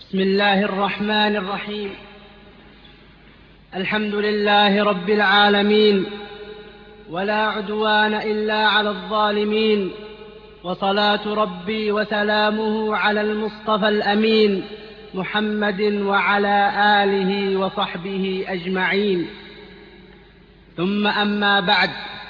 بسم الله الرحمن الرحيم. الحمد لله رب العالمين، ولا عدوان إلا على الظالمين، وصلاة ربي وسلامه على المصطفى الأمين محمد وعلى آله وصحبه أجمعين. ثم أما بعد،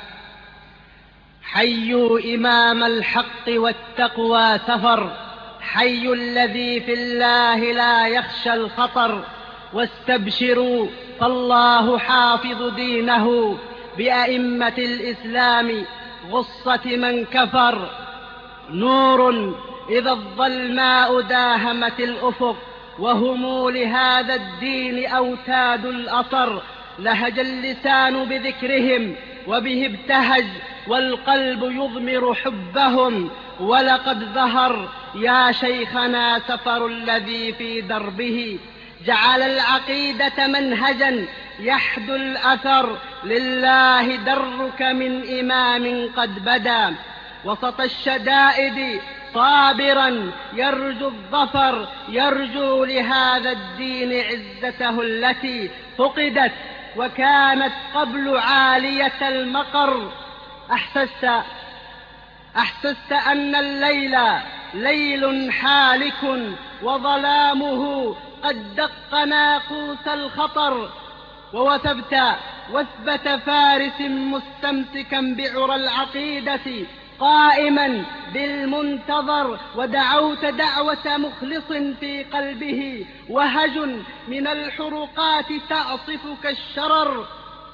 حيوا إمام الحق والتقوى سفر، حي الذي في الله لا يخشى الخطر، واستبشروا فالله حافظ دينه بأئمة الإسلام غصة من كفر. نور إذا الظلماء داهمت الأفق، وهم لهذا الدين أوتاد الأثر. لهج اللسان بذكرهم وبه ابتهج، والقلب يضمر حبهم ولقد ظهر. يا شيخنا سفر الذي في دربه جعل العقيدة منهجا يحدو الأثر. لله درك من إمام قد بدا وسط الشدائد صابرا يرجو الظفر، يرجو لهذا الدين عزته التي فقدت وكانت قبل عالية المقر. أحسست أن الليل ليل حالك، وظلامه قد دق ناقوس الخطر. ووثبت وثبة فارس مستمسكا بعرى العقيدة قائما بالمنتظر، ودعوت دعوة مخلص في قلبه وهج من الحرقات تعصف كالشرر.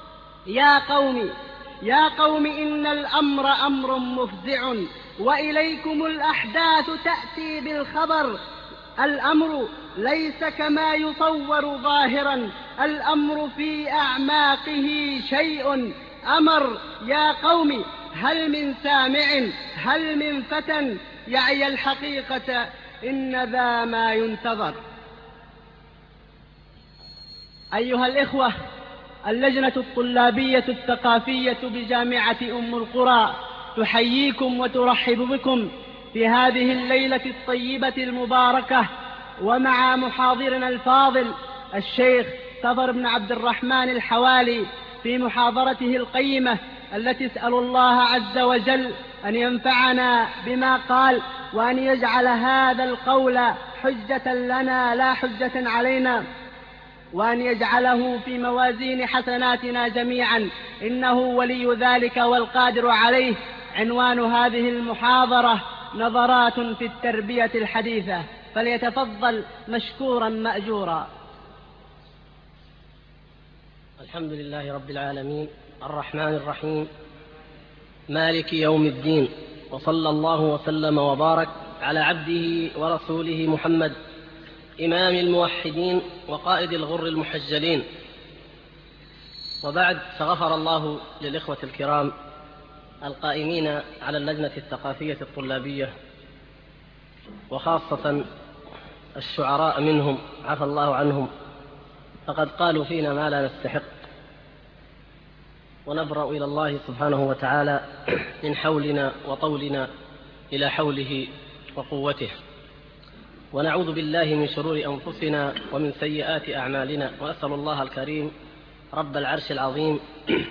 يا قوم إن الأمر أمر مفزع، وإليكم الأحداث تأتي بالخبر. الأمر ليس كما يصور ظاهرا، الأمر في أعماقه شيء أمر. يا قوم هل من سامع، هل من فتى يعي الحقيقة، إن ذا ما ينتظر. أيها الإخوة، اللجنة الطلابية الثقافية بجامعة أم القرى تحييكم وترحب بكم في هذه الليلة الطيبة المباركة، ومع محاضرنا الفاضل الشيخ سفر بن عبد الرحمن الحوالي في محاضرته القيمة التي اسأل الله عز وجل أن ينفعنا بما قال، وأن يجعل هذا القول حجة لنا لا حجة علينا، وأن يجعله في موازين حسناتنا جميعا، إنه ولي ذلك والقادر عليه. عنوان هذه المحاضرة نظرات في التربية الحديثة، فليتفضل مشكورا مأجورا. الحمد لله رب العالمين، الرحمن الرحيم، مالك يوم الدين، وصلى الله وسلم وبارك على عبده ورسوله محمد، إمام الموحدين وقائد الغر المحجلين. وبعد، فغفر الله للإخوة الكرام القائمين على اللجنة الثقافية الطلابية، وخاصة الشعراء منهم، عفى الله عنهم، فقد قالوا فينا ما لا نستحق. ونبرأ إلى الله سبحانه وتعالى من حولنا وطولنا إلى حوله وقوته، ونعوذ بالله من شرور أنفسنا ومن سيئات أعمالنا، وأسأل الله الكريم رب العرش العظيم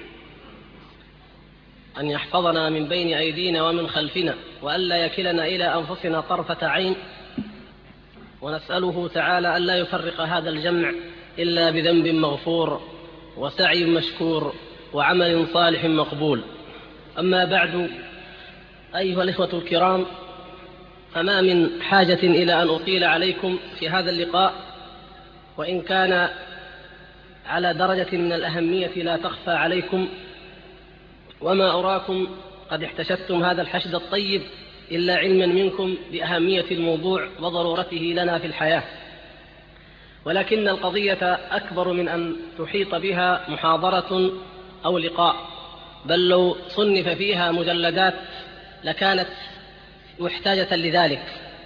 أن يحفظنا من بين أيدينا ومن خلفنا، وألا يكلنا إلى أنفسنا طرفة عين، ونسأله تعالى ألا يفرق هذا الجمع إلا بذنب مغفور وسعي مشكور وعمل صالح مقبول. أما بعد، أيها الإخوة الكرام، فما من حاجة إلى أن أطيل عليكم في هذا اللقاء، وإن كان على درجة من الأهمية لا تخفى عليكم، وما أراكم قد احتشدتم هذا الحشد الطيب إلا علما منكم بأهمية الموضوع وضرورته لنا في الحياة. ولكن القضية أكبر من أن تحيط بها محاضرة أو لقاء، بل لو صنف فيها مجلدات لكانت محتاجة لذلك.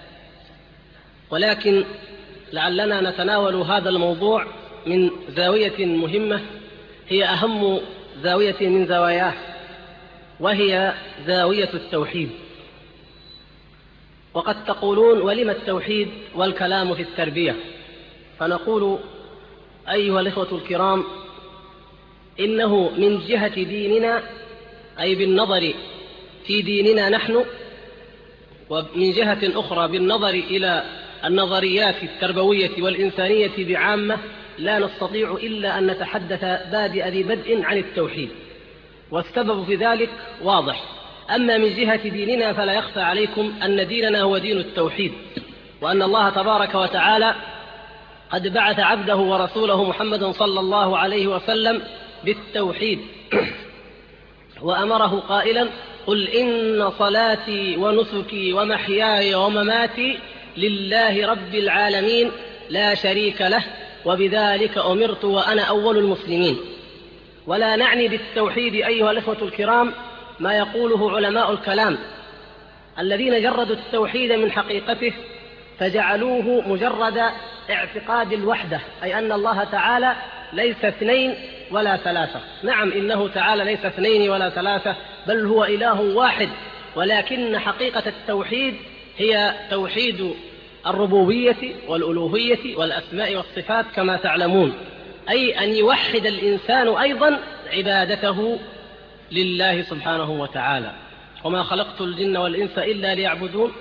ولكن لعلنا نتناول هذا الموضوع من زاوية مهمة، هي أهم زاوية من زواياه، وهي زاوية التوحيد. وقد تقولون ولم التوحيد والكلام في التربية؟ فنقول أيها الإخوة الكرام، إنه من جهة ديننا، أي بالنظر في ديننا نحن، ومن جهة أخرى بالنظر إلى النظريات التربوية والإنسانية بعامة، لا نستطيع إلا أن نتحدث بادئ ذي بدء عن التوحيد، والسبب في ذلك واضح. أما من جهة ديننا فلا يخفى عليكم أن ديننا هو دين التوحيد، وأن الله تبارك وتعالى قد بعث عبده ورسوله محمد صلى الله عليه وسلم بالتوحيد، وأمره قائلا: قل إن صلاتي ونسكي ومحياي ومماتي لله رب العالمين لا شريك له وبذلك أمرت وأنا أول المسلمين. ولا نعني بالتوحيد أيها الإخوة الكرام ما يقوله علماء الكلام الذين جردوا التوحيد من حقيقته فجعلوه مجرد اعتقاد الوحدة، أي أن الله تعالى ليس اثنين ولا ثلاثة. نعم، إنه تعالى ليس اثنين ولا ثلاثة، بل هو إله واحد، ولكن حقيقة التوحيد هي توحيد الربوبية والألوهية والأسماء والصفات كما تعلمون، أي أن يوحد الإنسان أيضا عبادته لله سبحانه وتعالى. وما خلقت الجن والإنس إلا ليعبدون،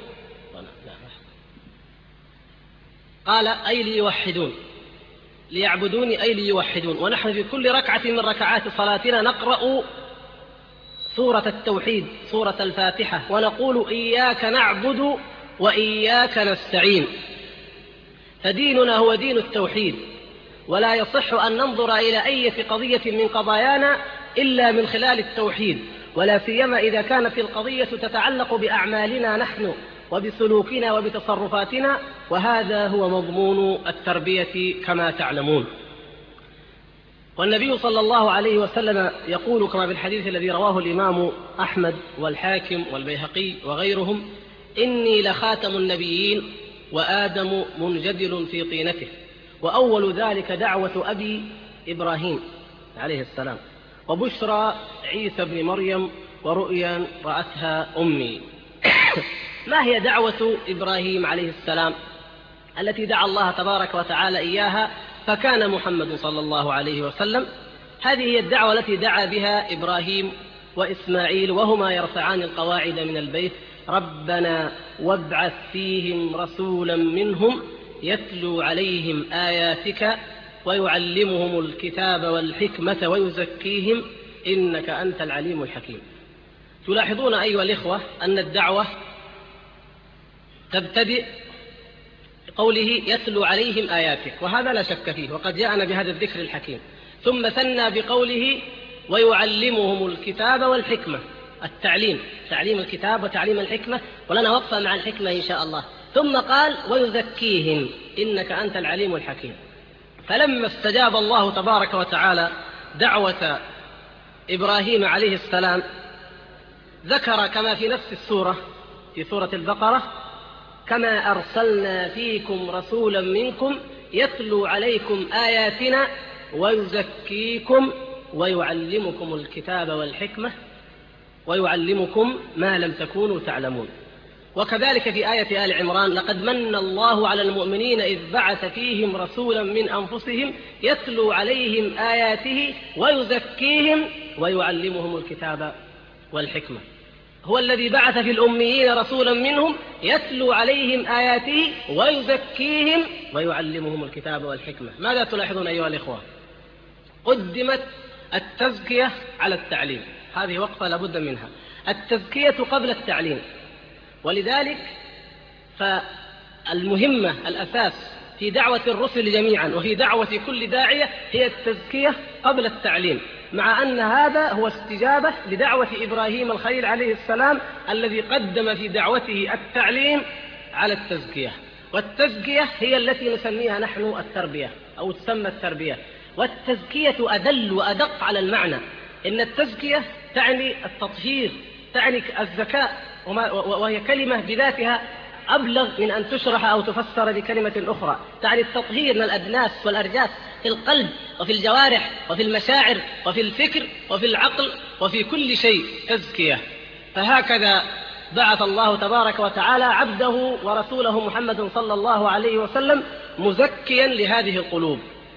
قال أي ليوحدون، ليعبدوني أي ليوحدون. ونحن في كل ركعة من ركعات صلاتنا نقرأ سورة التوحيد، سورة الفاتحة، ونقول إياك نعبد وإياك نستعين. فديننا هو دين التوحيد، ولا يصح أن ننظر إلى أي قضية من قضايانا إلا من خلال التوحيد، ولا سيما إذا كانت القضية تتعلق بأعمالنا نحن وبسلوكنا وبتصرفاتنا، وهذا هو مضمون التربية كما تعلمون. والنبي صلى الله عليه وسلم يقول كما في الحديث الذي رواه الإمام أحمد والحاكم والبيهقي وغيرهم: إني لخاتم النبيين وآدم منجدل في طينته، وأول ذلك دعوة أبي إبراهيم عليه السلام، وبشرى عيسى بن مريم، ورؤيا رأتها أمي. ما هي دعوة إبراهيم عليه السلام التي دعا الله تبارك وتعالى إياها فكان محمد صلى الله عليه وسلم؟ هذه هي الدعوة التي دعا بها إبراهيم وإسماعيل وهما يرفعان القواعد من البيت: ربنا وابعث فيهم رسولا منهم يتلو عليهم آياتك ويعلمهم الكتاب والحكمة ويزكيهم إنك أنت العليم الحكيم. تلاحظون أيها الإخوة أن الدعوة تبتدئ بقوله يتلو عليهم آياتك، وهذا لا شك فيه، وقد جاءنا بهذا الذكر الحكيم. ثم ثنى بقوله ويعلمهم الكتاب والحكمة، التعليم، تعليم الكتاب وتعليم الحكمة، ولنا وقفة مع الحكمة إن شاء الله. ثم قال ويزكيهم إنك أنت العليم الحكيم. فلما استجاب الله تبارك وتعالى دعوة إبراهيم عليه السلام ذكر كما في نفس السورة، في سورة البقرة: كما أرسلنا فيكم رسولا منكم يتلو عليكم آياتنا ويزكيكم ويعلمكم الكتاب والحكمة ويعلمكم ما لم تكونوا تعلمون. وكذلك في آية آل عمران: لقد من الله على المؤمنين إذ بعث فيهم رسولا من أنفسهم يتلو عليهم آياته ويزكيهم ويعلمهم الكتاب والحكمة. هو الذي بعث في الأميين رسولا منهم يتلو عليهم آياته ويزكيهم ويعلمهم الكتاب والحكمة. ماذا تلاحظون أيها الإخوة؟ قدمت التزكية على التعليم، هذه وقفة لابد منها، التزكية قبل التعليم. ولذلك فالمهمة الأساس في دعوة الرسل جميعا وفي دعوة كل داعية هي التزكية قبل التعليم، مع أن هذا هو استجابة لدعوة إبراهيم الخليل عليه السلام الذي قدم في دعوته التعليم على التزكية. والتزكية هي التي نسميها نحن التربية أو تسمى التربية. والتزكية أدل وأدق على المعنى. إن التزكية تعني التطهير، تعني الزكاء، وهي كلمة بذاتها أبلغ من أن تشرح أو تفسر بكلمة أخرى. تعني التطهير من الأدناس والأرجاس في القلب وفي الجوارح وفي المشاعر وفي الفكر وفي العقل وفي كل شيء تزكية. فهكذا بعث الله تبارك وتعالى عبده ورسوله محمد صلى الله عليه وسلم مزكيا لهذه القلوب.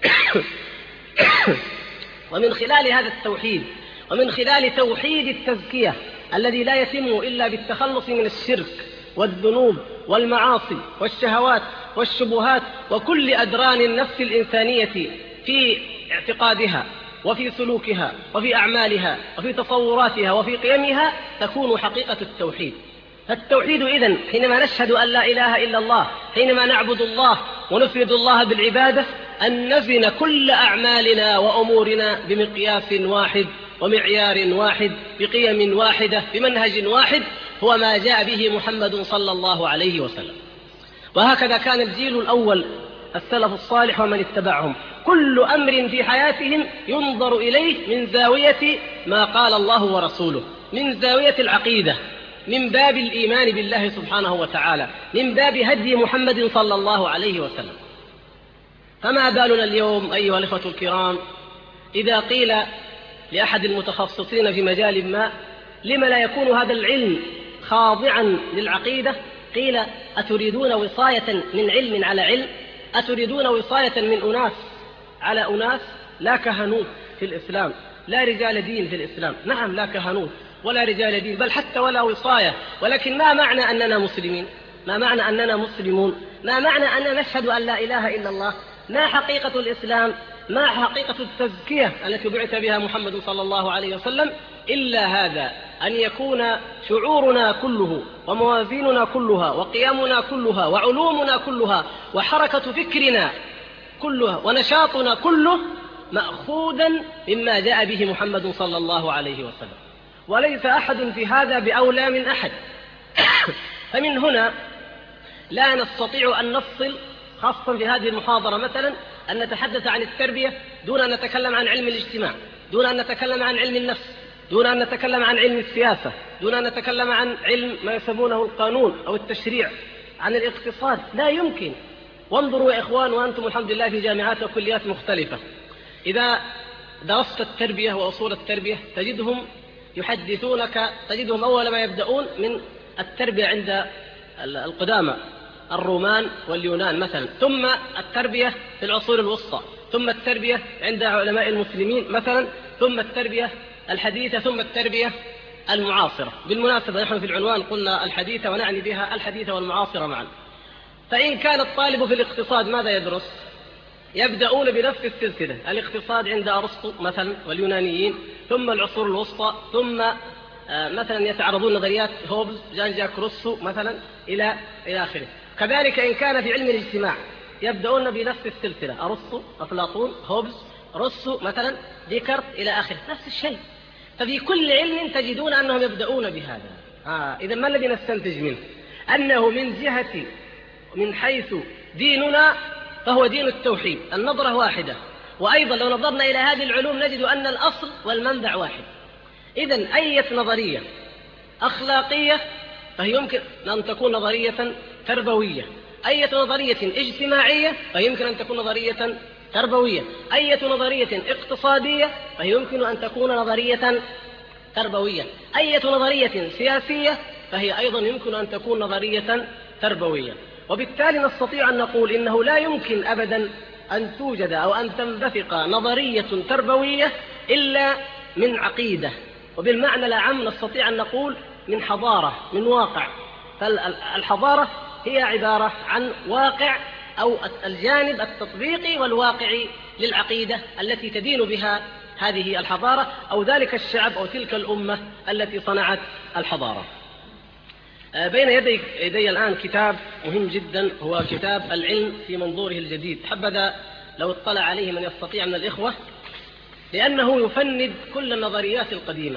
ومن خلال هذا التوحيد، ومن خلال توحيد التزكية الذي لا يتم إلا بالتخلص من الشرك والذنوب والمعاصي والشهوات والشبهات وكل أدران النفس الإنسانية في اعتقادها وفي سلوكها وفي أعمالها وفي تصوراتها وفي قيمها، تكون حقيقة التوحيد. فالتوحيد إذن حينما نشهد أن لا إله إلا الله، حينما نعبد الله ونفرد الله بالعبادة، أن نزن كل أعمالنا وأمورنا بمقياس واحد ومعيار واحد بقيم واحدة بمنهج واحد، هو ما جاء به محمد صلى الله عليه وسلم. وهكذا كان الجيل الأول السلف الصالح ومن اتبعهم، كل أمر في حياتهم ينظر إليه من زاوية ما قال الله ورسوله، من زاوية العقيدة، من باب الإيمان بالله سبحانه وتعالى، من باب هدي محمد صلى الله عليه وسلم. فما بالنا اليوم أيها الإخوة الكرام إذا قيل لأحد المتخصصين في مجال ما: لما لا يكون هذا العلم خاضعا للعقيدة؟ قيل: أتريدون وصاية من علم على علم؟ أتريدون وصاية من أناس على أناس؟ لا كهنوت في الإسلام، لا رجال دين في الإسلام. نعم، لا كهنوت ولا رجال دين، بل حتى ولا وصاية. ولكن ما معنى أننا مسلمين؟ ما معنى أننا مسلمون؟ ما معنى أننا نشهد أن لا إله إلا الله؟ ما حقيقة الإسلام؟ ما حقيقة التزكية التي بعث بها محمد صلى الله عليه وسلم؟ إلا هذا، أن يكون شعورنا كله وموازيننا كلها وقيامنا كلها وعلومنا كلها وحركة فكرنا كلها ونشاطنا كله مأخوذا مما جاء به محمد صلى الله عليه وسلم، وليس أحد في هذا بأولى من أحد. فمن هنا لا نستطيع أن نفصل، خاصة في هذه المحاضرة مثلا، أن نتحدث عن التربية دون أن نتكلم عن علم الاجتماع، دون أن نتكلم عن علم النفس، دون أن نتكلم عن علم السياسة، دون أن نتكلم عن علم ما يسمونه القانون أو التشريع، عن الاقتصاد. لا يمكن. وانظروا يا إخوان، وأنتم الحمد لله في جامعات وكليات مختلفة، إذا درست التربية وأصول التربية تجدهم يحدثونك، تجدهم أول ما يبدأون من التربية عند القدامى الرومان واليونان مثلا، ثم التربية في العصور الوسطى، ثم التربية عند علماء المسلمين مثلا، ثم التربية الحديثة، ثم التربية المعاصرة. بالمناسبة نحن في العنوان قلنا الحديثة ونعني بها الحديثة والمعاصرة معا. فإن كان الطالب في الاقتصاد ماذا يدرس؟ يبدأون بنفس السلسلة، الاقتصاد عند أرسطو مثلا واليونانيين، ثم العصور الوسطى، ثم مثلا يتعرضون نظريات هوبز، جان جاك روسو مثلا إلى آخره. كذلك إن كان في علم الاجتماع يبدأون بنفس السلسلة، أرسطو، أفلاطون، هوبز، روسو مثلا، ديكارت إلى آخره، نفس الشيء. ففي كل علم تجدون أنهم يبدأون بهذا. إذا ما الذي نستنتج منه؟ أنه من جهة، من حيث ديننا فهو دين التوحيد، النظرة واحدة. وأيضا لو نظرنا إلى هذه العلوم نجد أن الأصل والمنبع واحد. إذن أي نظرية أخلاقية فهي يمكن أن تكون نظرية تربوية، أي نظرية اجتماعية فهي يمكن أن تكون نظرية تربوية، أي نظرية اقتصادية فهي يمكن أن تكون نظرية تربوية، أي نظرية سياسية فهي أيضا يمكن أن تكون نظرية تربوية. وبالتالي نستطيع أن نقول إنه لا يمكن أبدا أن توجد أو أن تنبثق نظرية تربوية إلا من عقيدة، وبالمعنى الأعم نستطيع أن نقول من حضارة، من واقع. فالحضارة هي عبارة عن واقع أو الجانب التطبيقي والواقعي للعقيدة التي تدين بها هذه الحضارة أو ذلك الشعب أو تلك الأمة التي صنعت الحضارة. بين يدي الآن كتاب مهم جدا، هو كتاب العلم في منظوره الجديد، حبذا لو اطلع عليه من يستطيع من الإخوة، لأنه يفند كل النظريات القديمة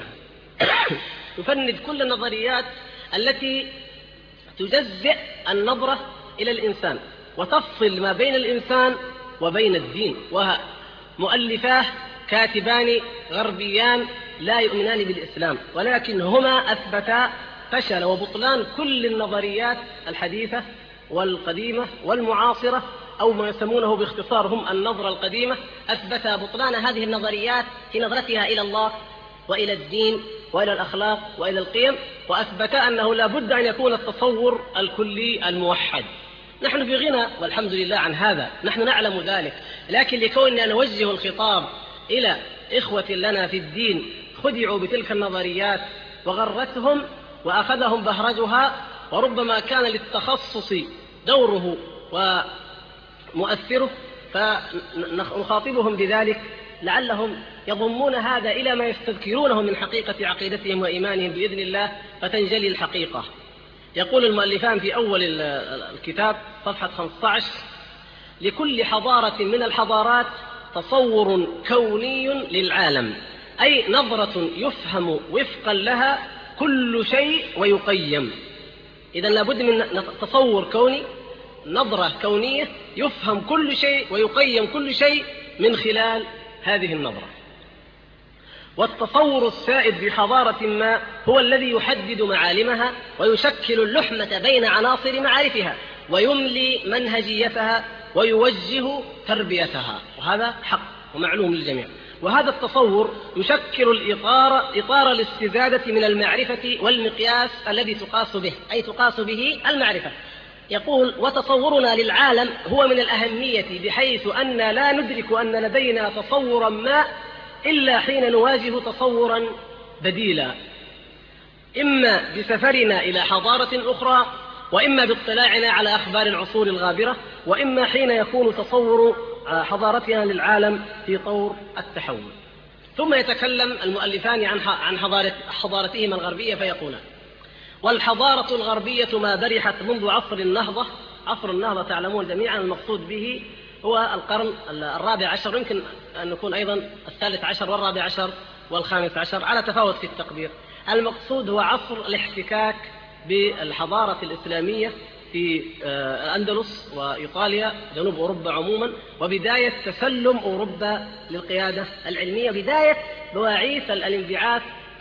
يفند كل النظريات التي تجزئ النظرة إلى الإنسان وتفصل ما بين الإنسان وبين الدين. ومؤلفاه كاتبان غربيان لا يؤمنان بالإسلام، ولكن هما أثبتا فشل وبطلان كل النظريات الحديثة والقديمة والمعاصرة، أو ما يسمونه باختصار هم النظرة القديمة، أثبت بطلان هذه النظريات في نظرتها إلى الله وإلى الدين وإلى الأخلاق وإلى القيم، وأثبت أنه لا بد أن يكون التصور الكلي الموحد. نحن في غنى والحمد لله عن هذا، نحن نعلم ذلك، لكن لكوننا نوجه الخطاب إلى إخوة لنا في الدين خدعوا بتلك النظريات وغرتهم وأخذهم بهرجها، وربما كان للتخصص دوره ومؤثره، فنخاطبهم بذلك لعلهم يضمون هذا إلى ما يستذكرونه من حقيقة عقيدتهم وإيمانهم بإذن الله، فتنجلي الحقيقة. يقول المؤلفان في أول الكتاب صفحة 15: لكل حضارة من الحضارات تصور كوني للعالم، أي نظرة يفهم وفقا لها كل شيء ويقيم. إذن لابد من تصور كوني، نظرة كونية يفهم كل شيء ويقيم كل شيء من خلال هذه النظرة. والتصور السائد في حضارة ما هو الذي يحدد معالمها ويشكل اللحمة بين عناصر معارفها ويملي منهجيتها ويوجه تربيتها، وهذا حق ومعلوم للجميع. وهذا التصور يشكل إطار الاستزادة من المعرفة والمقياس الذي تقاس به، أي تقاس به المعرفة. يقول: وتصورنا للعالم هو من الأهمية بحيث أن لا ندرك أن لدينا تصورا ما إلا حين نواجه تصورا بديلا، إما بسفرنا إلى حضارة أخرى، وإما باطلاعنا على أخبار العصور الغابرة، وإما حين يكون تصور حضارتنا للعالم في طور التحول. ثم يتكلم المؤلفان عن حضارتهما الغربية فيقولان: والحضارة الغربية ما برحت منذ عصر النهضة. عصر النهضة تعلمون جميعا المقصود به هو القرن 14، يمكن أن يكون أيضا 13 و14 و15 على تفاوت في التقدير. المقصود هو عصر الاحتكاك بالحضارة الإسلامية في الأندلس وإيطاليا جنوب أوروبا عموما، وبداية تسلم أوروبا للقيادة العلمية، بداية بواعيث الانبعاث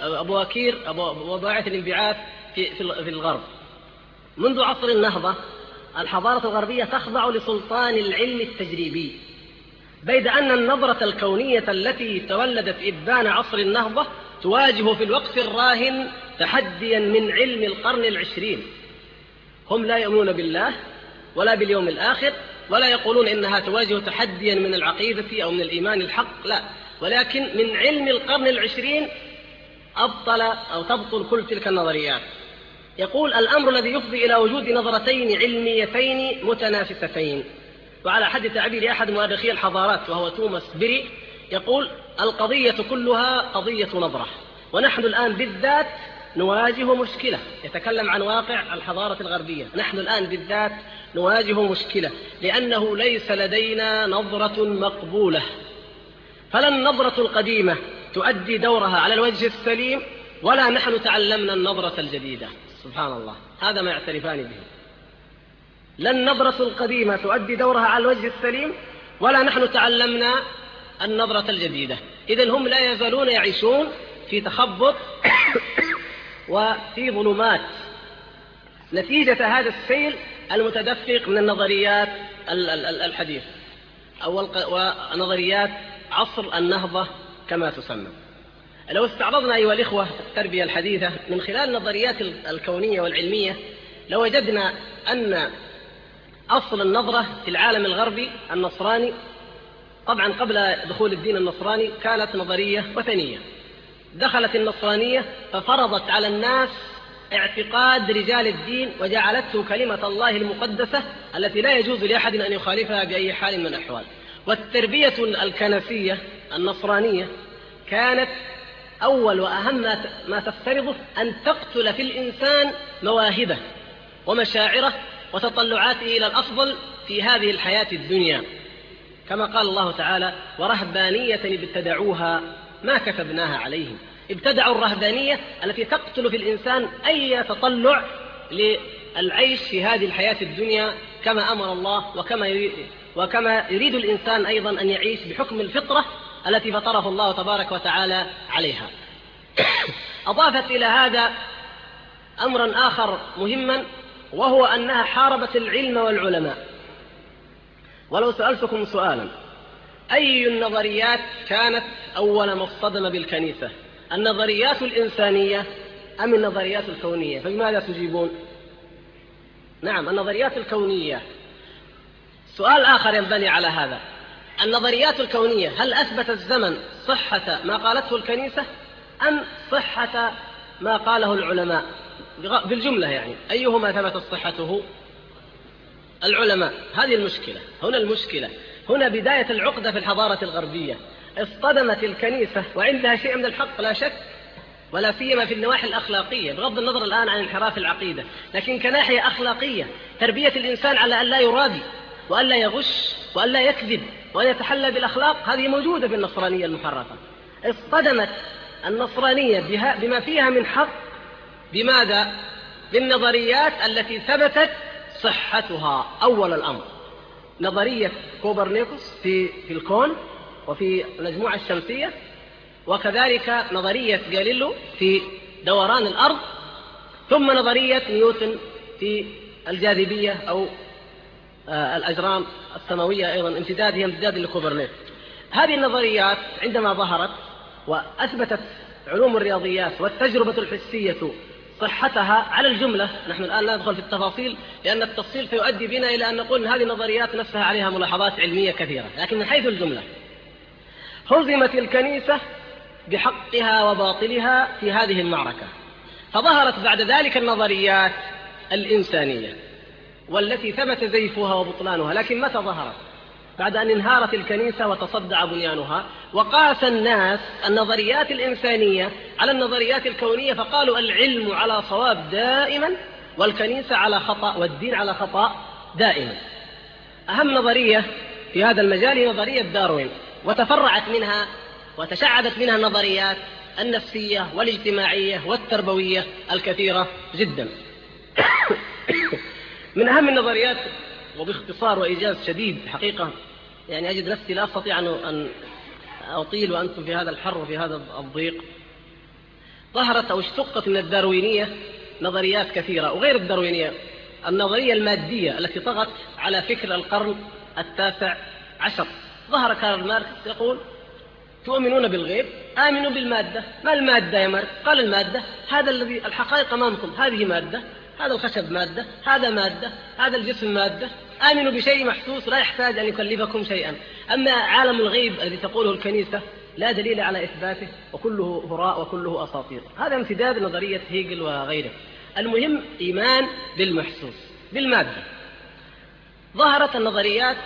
وبواعيث الانبعاث في الغرب. منذ عصر النهضة الحضارة الغربية تخضع لسلطان العلم التجريبي، بيد أن النظرة الكونية التي تولدت إبان عصر النهضة تواجه في الوقت الراهن تحديا من علم القرن العشرين. هم لا يؤمنون بالله ولا باليوم الآخر، ولا يقولون إنها تواجه تحديا من العقيدة أو من الإيمان الحق، لا، ولكن من علم القرن العشرين تبطل كل تلك النظريات. يقول: الأمر الذي يفضي إلى وجود نظرتين علميتين متنافستين. وعلى حد تعبير أحد مؤرخي الحضارات وهو توماس بيري يقول: القضية كلها قضية نظرة، ونحن الآن بالذات نواجه مشكلة. يتكلم عن واقع الحضارة الغربية. نحن الآن بالذات نواجه مشكلة لأنه ليس لدينا نظرة مقبولة، فلا النظرة القديمة تؤدي دورها على الوجه السليم، ولا نحن تعلمنا النظرة الجديدة. سبحان الله، هذا ما يعترفان به. لا النظرة القديمة تؤدي دورها على الوجه السليم، ولا نحن تعلمنا النظرة الجديدة. إذن هم لا يزالون يعيشون في تخبط وفي ظلمات نتيجة هذا السيل المتدفق من النظريات الحديثة ونظريات عصر النهضة كما تسمى. لو استعرضنا أيها الإخوة التربية الحديثة من خلال النظريات الكونية والعلمية لوجدنا أن أصل النظرة في العالم الغربي النصراني، طبعا قبل دخول الدين النصراني كانت نظرية وثنية. دخلت النصرانية ففرضت على الناس اعتقاد رجال الدين وجعلته كلمة الله المقدسة التي لا يجوز لأحد أن يخالفها بأي حال من الأحوال. والتربية الكنسية النصرانية كانت أول وأهم ما تفترضه أن تقتل في الإنسان مواهبه ومشاعره وتطلعاته إلى الأفضل في هذه الحياة الدنيا، كما قال الله تعالى: ورهبانية ابتدعوها ما كتبناها عليهم. ابتدعوا الرهبانية التي تقتل في الإنسان أي تطلع للعيش في هذه الحياة الدنيا كما أمر الله وكما يريد الإنسان أيضا أن يعيش بحكم الفطرة التي فطره الله تبارك وتعالى عليها. أضافت إلى هذا أمرا آخر مهما، وهو أنها حاربت العلم والعلماء. ولو سألتكم سؤالا: أي النظريات كانت أول ما اصطدم بالكنيسة؟ النظريات الإنسانية أم النظريات الكونية؟ فبماذا تجيبون؟ نعم، النظريات الكونية. سؤال آخر ينبني على هذا: النظريات الكونية هل أثبت الزمن صحة ما قالته الكنيسة أم صحة ما قاله العلماء؟ بالجملة يعني أيهما ثبتت صحته؟ العلماء. هذه المشكلة، هنا المشكلة، هنا بداية العقدة في الحضارة الغربية. اصطدمت الكنيسة وعندها شيء من الحق لا شك، ولا سيما في النواحي الأخلاقية، بغض النظر الآن عن انحراف العقيدة، لكن كناحية أخلاقية تربية الإنسان على أن لا يرابي وأن لا يغش وأن لا يكذب وأن يتحلى بالأخلاق، هذه موجودة في النصرانية المحرفة. اصطدمت النصرانية بما فيها من حق. بماذا؟ بالنظريات التي ثبتت صحتها. أول الأمر نظرية كوبرنيكوس في الكون وفي المجموعة الشمسية، وكذلك نظرية غاليليو في دوران الأرض، ثم نظرية نيوتن في الجاذبية أو الأجرام السماوية، أيضا امتداد لكوبرنيكوس. هذه النظريات عندما ظهرت وأثبتت علوم الرياضيات والتجربة الحسية صحتها على الجملة، نحن الآن لا ندخل في التفاصيل لأن التفصيل سيؤدي بنا إلى أن نقول أن هذه النظريات نفسها عليها ملاحظات علمية كثيرة، لكن من حيث الجملة هزمت الكنيسة بحقها وباطلها في هذه المعركة. فظهرت بعد ذلك النظريات الإنسانية والتي ثبت زيفها وبطلانها. لكن متى ظهرت؟ بعد أن انهارت الكنيسة وتصدع بنيانها، وقاس الناس النظريات الإنسانية على النظريات الكونية، فقالوا العلم على صواب دائما والكنيسة على خطأ والدين على خطأ دائما. أهم نظرية في هذا المجال هي نظرية داروين، وتفرعت منها وتشعبت منها النظريات النفسية والاجتماعية والتربوية الكثيرة جدا. من أهم النظريات، وباختصار وإيجاز شديد حقيقة، يعني أجد نفسي لا أستطيع أن أطيل وأنتم في هذا الحر وفي هذا الضيق، ظهرت أو اشتقت من الداروينية نظريات كثيرة وغير الداروينية. النظرية المادية التي طغت على فكر القرن 19، ظهر كارل ماركس يقول: تؤمنون بالغيب، آمنوا بالمادة. ما المادة يا ماركس؟ قال: المادة هذا الذي الحقائق أمامكم، هذه مادة، هذا الخشب مادة، هذا مادة، هذا الجسم مادة، آمنوا بشيء محسوس لا يحتاج أن يكلفكم شيئا. أما عالم الغيب الذي تقوله الكنيسة لا دليل على إثباته وكله هراء وكله أساطير. هذا امتداد نظرية هيجل وغيره. المهم إيمان بالمحسوس بالمادة. ظهرت النظريات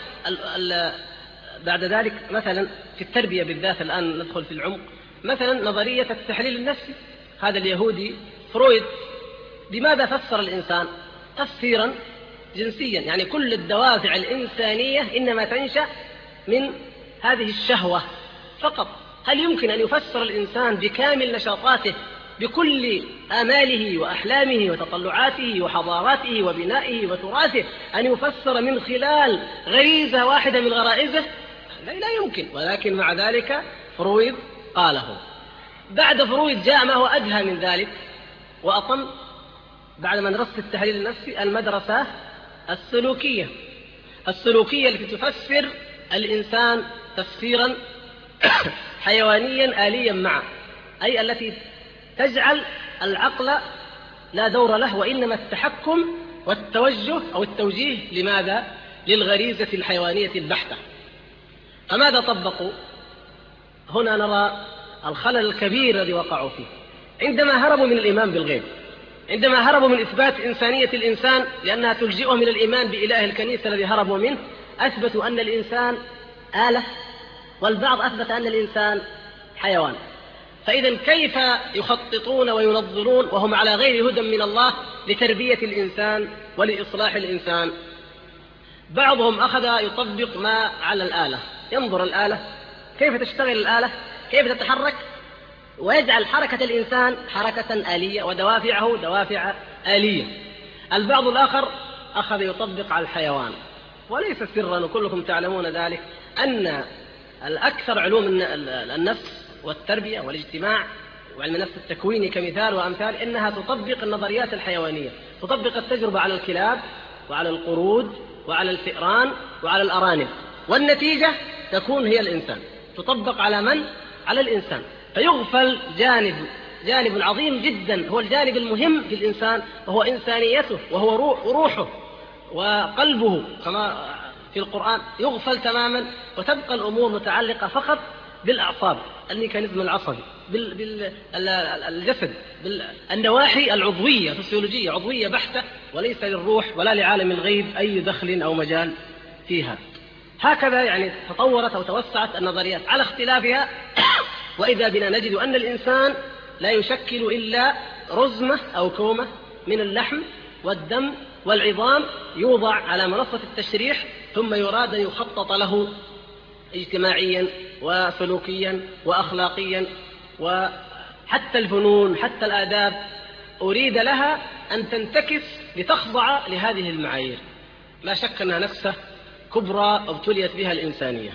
بعد ذلك مثلا في التربية بالذات، الآن ندخل في العمق، مثلا نظرية التحليل النفسي. هذا اليهودي فرويد بماذا فسر الإنسان؟ تفسيرا جنسيا، يعني كل الدوافع الإنسانية إنما تنشأ من هذه الشهوة فقط. هل يمكن أن يفسر الإنسان بكامل نشاطاته بكل آماله وأحلامه وتطلعاته وحضاراته وبنائه وتراثه أن يفسر من خلال غريزة واحدة من غرائزه؟ لا يمكن. ولكن مع ذلك فرويد قاله. بعد فرويد جاء ما هو أدهى من ذلك وأطم، بعد ما درست التحليل النفسي، المدرسة السلوكية التي تفسر الإنسان تفسيرا حيوانيا آليا معه، أي التي تجعل العقل لا دور له وإنما التحكم والتوجه أو التوجيه. لماذا؟ للغريزة الحيوانية البحتة. فماذا طبقوا؟ هنا نرى الخلل الكبير الذي وقعوا فيه. عندما هربوا من الإيمان بالغيب، عندما هربوا من إثبات إنسانية الإنسان لأنها تلجئهم إلى الإيمان بإله الكنيسة الذي هربوا منه، أثبتوا أن الإنسان آلة، والبعض أثبت أن الإنسان حيوان. فإذا كيف يخططون وينظرون وهم على غير هدى من الله لتربية الإنسان ولإصلاح الإنسان؟ بعضهم أخذ يطبق ما على الآلة، ينظر الآلة كيف تشتغل الآلة، كيف تتحرك، ويجعل حركة الإنسان حركة آلية ودوافعه دوافع آلية. البعض الآخر أخذ يطبق على الحيوان. وليس سرا وكلكم تعلمون ذلك أن الأكثر علوم النفس والتربية والاجتماع وعلم النفس التكويني كمثال وأمثال إنها تطبق النظريات الحيوانية، تطبق التجربة على الكلاب وعلى القرود وعلى الفئران وعلى الأرانب، والنتيجة تكون هي الإنسان. تطبق على من؟ على الإنسان. فيغفل جانب عظيم جدا هو الجانب المهم في الإنسان، وهو إنسانيته، وهو روحه وقلبه كما في القرآن، يغفل تماما، وتبقى الأمور متعلقة فقط بالأعصاب، الميكانيزم العصبي، بالجسد، بالنواحي العضوية، فسيولوجية عضوية بحتة، وليس للروح ولا لعالم الغيب أي دخل أو مجال فيها. هكذا يعني تطورت أو توسعت النظريات على اختلافها. وإذا بنا نجد أن الإنسان لا يشكل إلا رزمة أو كومة من اللحم والدم والعظام، يوضع على منصة التشريح، ثم يراد أن يخطط له اجتماعيا وسلوكيا وأخلاقيا، وحتى الفنون حتى الآداب أريد لها أن تنتكس لتخضع لهذه المعايير. لا شك أنها نكسة كبرى ابتليت بها الإنسانية.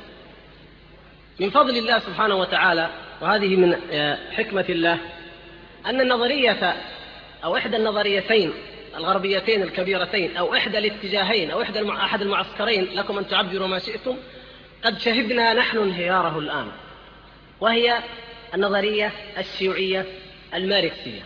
من فضل الله سبحانه وتعالى، وهذه من حكمة الله، أن النظرية أو إحدى النظريتين الغربيتين الكبيرتين، أو إحدى الاتجاهين، أو أحد المعسكرين، لكم أن تعبروا ما شئتم، قد شهدنا نحن انهياره الآن، وهي النظرية الشيوعية الماركسية.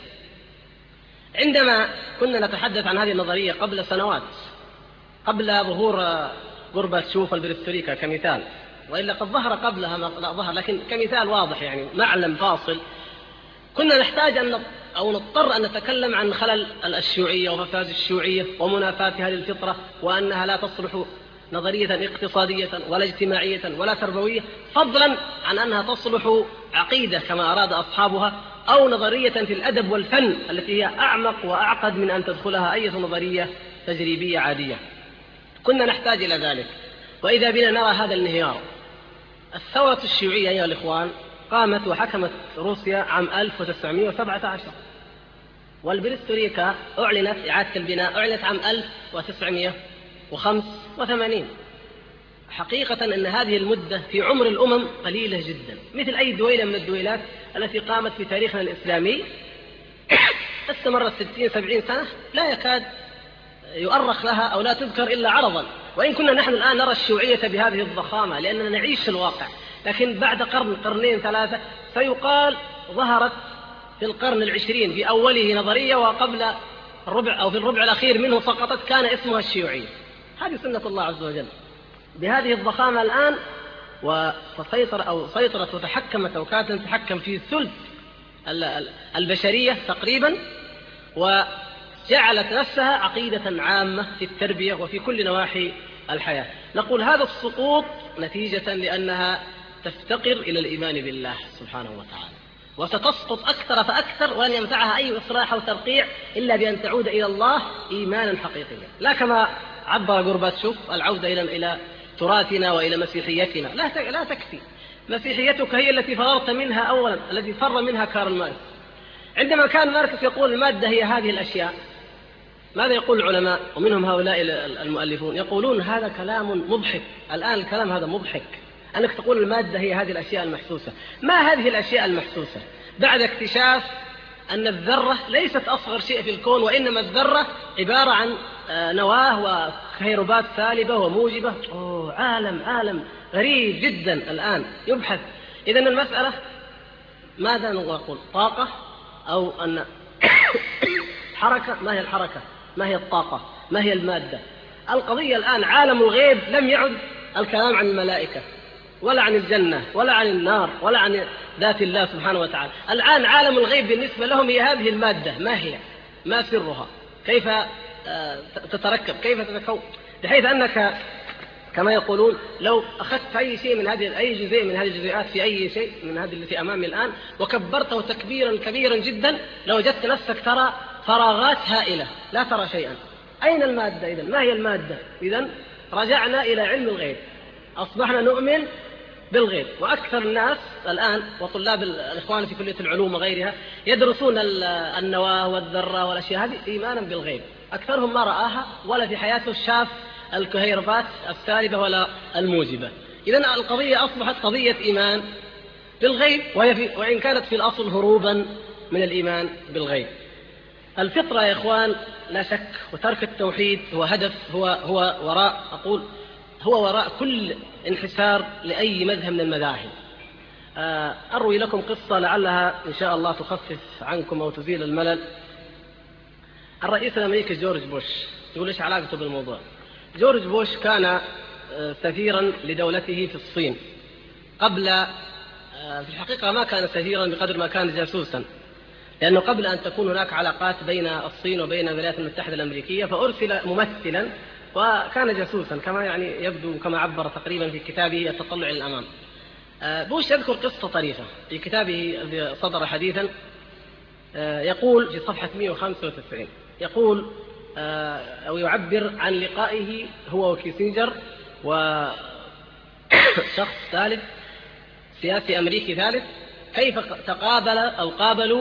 عندما كنا نتحدث عن هذه النظرية قبل سنوات، قبل ظهور غورباتشوف البريستوليكا كمثال، وإلا قد ظهر قبلها، لا ظهر، لكن كمثال واضح يعني معلم فاصل، كنا نحتاج أو نضطر أن نتكلم عن خلل الشيوعية وفساد الشيوعية ومنافاتها للفطرة، وأنها لا تصلح نظرية اقتصادية ولا اجتماعية ولا تربوية، فضلا عن أنها تصلح عقيدة كما أراد أصحابها، أو نظرية في الأدب والفن التي هي أعمق وأعقد من أن تدخلها أي نظرية تجريبية عادية. كنا نحتاج إلى ذلك. وإذا بنا نرى هذا الانهيار. الثورة الشيوعية أيها الإخوان قامت وحكمت روسيا عام 1917، والبريستوليكا أعلنت إعادة البناء أعلنت عام 1985. حقيقة أن هذه المدة في عمر الأمم قليلة جدا، مثل أي دويلة من الدويلات التي قامت في تاريخنا الإسلامي استمرت 60-70 سنة، لا يكاد يؤرخ لها أو لا تذكر إلا عرضا. وإن كنا نحن الآن نرى الشيوعية بهذه الضخامة لأننا نعيش الواقع، لكن بعد قرن، قرنين، 3 سيقال ظهرت في القرن العشرين في أوله نظرية، وقبل الربع أو في الربع الأخير منه سقطت، كان اسمها الشيوعية. هذه سنة الله عز وجل بهذه الضخامة الآن، سيطرت وتحكمت أو كانت تتحكم في ثلث البشرية تقريبا، وجعلت نفسها عقيدة عامة في التربية وفي كل نواحي الحياة. نقول هذا السقوط نتيجة لأنها تفتقر إلى الإيمان بالله سبحانه وتعالى، وستسقط أكثر فأكثر، ولن ينفعها أي إصلاح أو ترقيع إلا بأن تعود إلى الله إيمانا حقيقيا، لا كما عبر غورباتشوف العودة إلى تراثنا وإلى مسيحيتنا. لا تكفي. مسيحيتك هي التي فررت منها أولا، التي فر منها كارل ماركس. عندما كان ماركس يقول المادة هي هذه الأشياء، ماذا يقول العلماء ومنهم هؤلاء المؤلفون؟ يقولون هذا كلام مضحك. الآن الكلام هذا مضحك، أنك تقول المادة هي هذه الأشياء المحسوسة. ما هذه الأشياء المحسوسة؟ بعد اكتشاف أن الذرة ليست أصغر شيء في الكون، وإنما الذرة عبارة عن نواة وكهربات سالبة وموجبة. عالم غريب جدا الآن يبحث. إذن المسألة ماذا نقول؟ طاقة أو أن حركة. ما هي الحركة؟ ما هي الطاقة؟ ما هي المادة؟ القضية الآن عالم الغيب لم يعد الكلام عن الملائكة ولا عن الجنة ولا عن النار ولا عن ذات الله سبحانه وتعالى. الآن عالم الغيب بالنسبة لهم هي هذه المادة، ما هي؟ ما سرها؟ كيف تتركب؟ كيف تتكون؟ بحيث أنك كما يقولون لو أخذت أي جزء من هذه الجزيئات في أي شيء من هذه التي أمامي الآن وكبرته تكبيرا كبيرا جدا، لوجدت نفسك ترى فراغات هائلة لا ترى شيئا. أين المادة إذن؟ ما هي المادة؟ إذن رجعنا إلى علم الغيب، أصبحنا نؤمن بالغيب. وأكثر الناس الآن وطلاب الإخوان في كلية العلوم وغيرها يدرسون النواة والذرة والأشياء هذه إيمانا بالغيب. أكثرهم ما رآها ولا في حياته شاف الكهيربات السالبة ولا الموجبة. إذن القضية أصبحت قضية إيمان بالغيب، وإن كانت في الأصل هروبا من الإيمان بالغيب. الفطرة يا إخوان لا شك، وترك التوحيد هو هدف، هو وراء كل انحسار لأي مذهب من المذاهب. أروي لكم قصة لعلها إن شاء الله تخفف عنكم أو تزيل الملل. الرئيس الأمريكي جورج بوش، يقول إيش علاقته بالموضوع. جورج بوش كان سفيرا لدولته في الصين قبل، في الحقيقة ما كان سفيرا بقدر ما كان جاسوسا، لأنه قبل أن تكون هناك علاقات بين الصين وبين الولايات المتحدة الأمريكية فأرسل ممثلا وكان جاسوسا كما يعني يبدو، كما عبر تقريبا في كتابه التطلع للأمام. بوش يذكر قصة طريفة في كتابه الذي صدر حديثا، يقول في صفحة 195 يقول أو يعبر عن لقائه هو وكيسنجر وشخص ثالث سياسي أمريكي ثالث، كيف تقابل أو قابلوا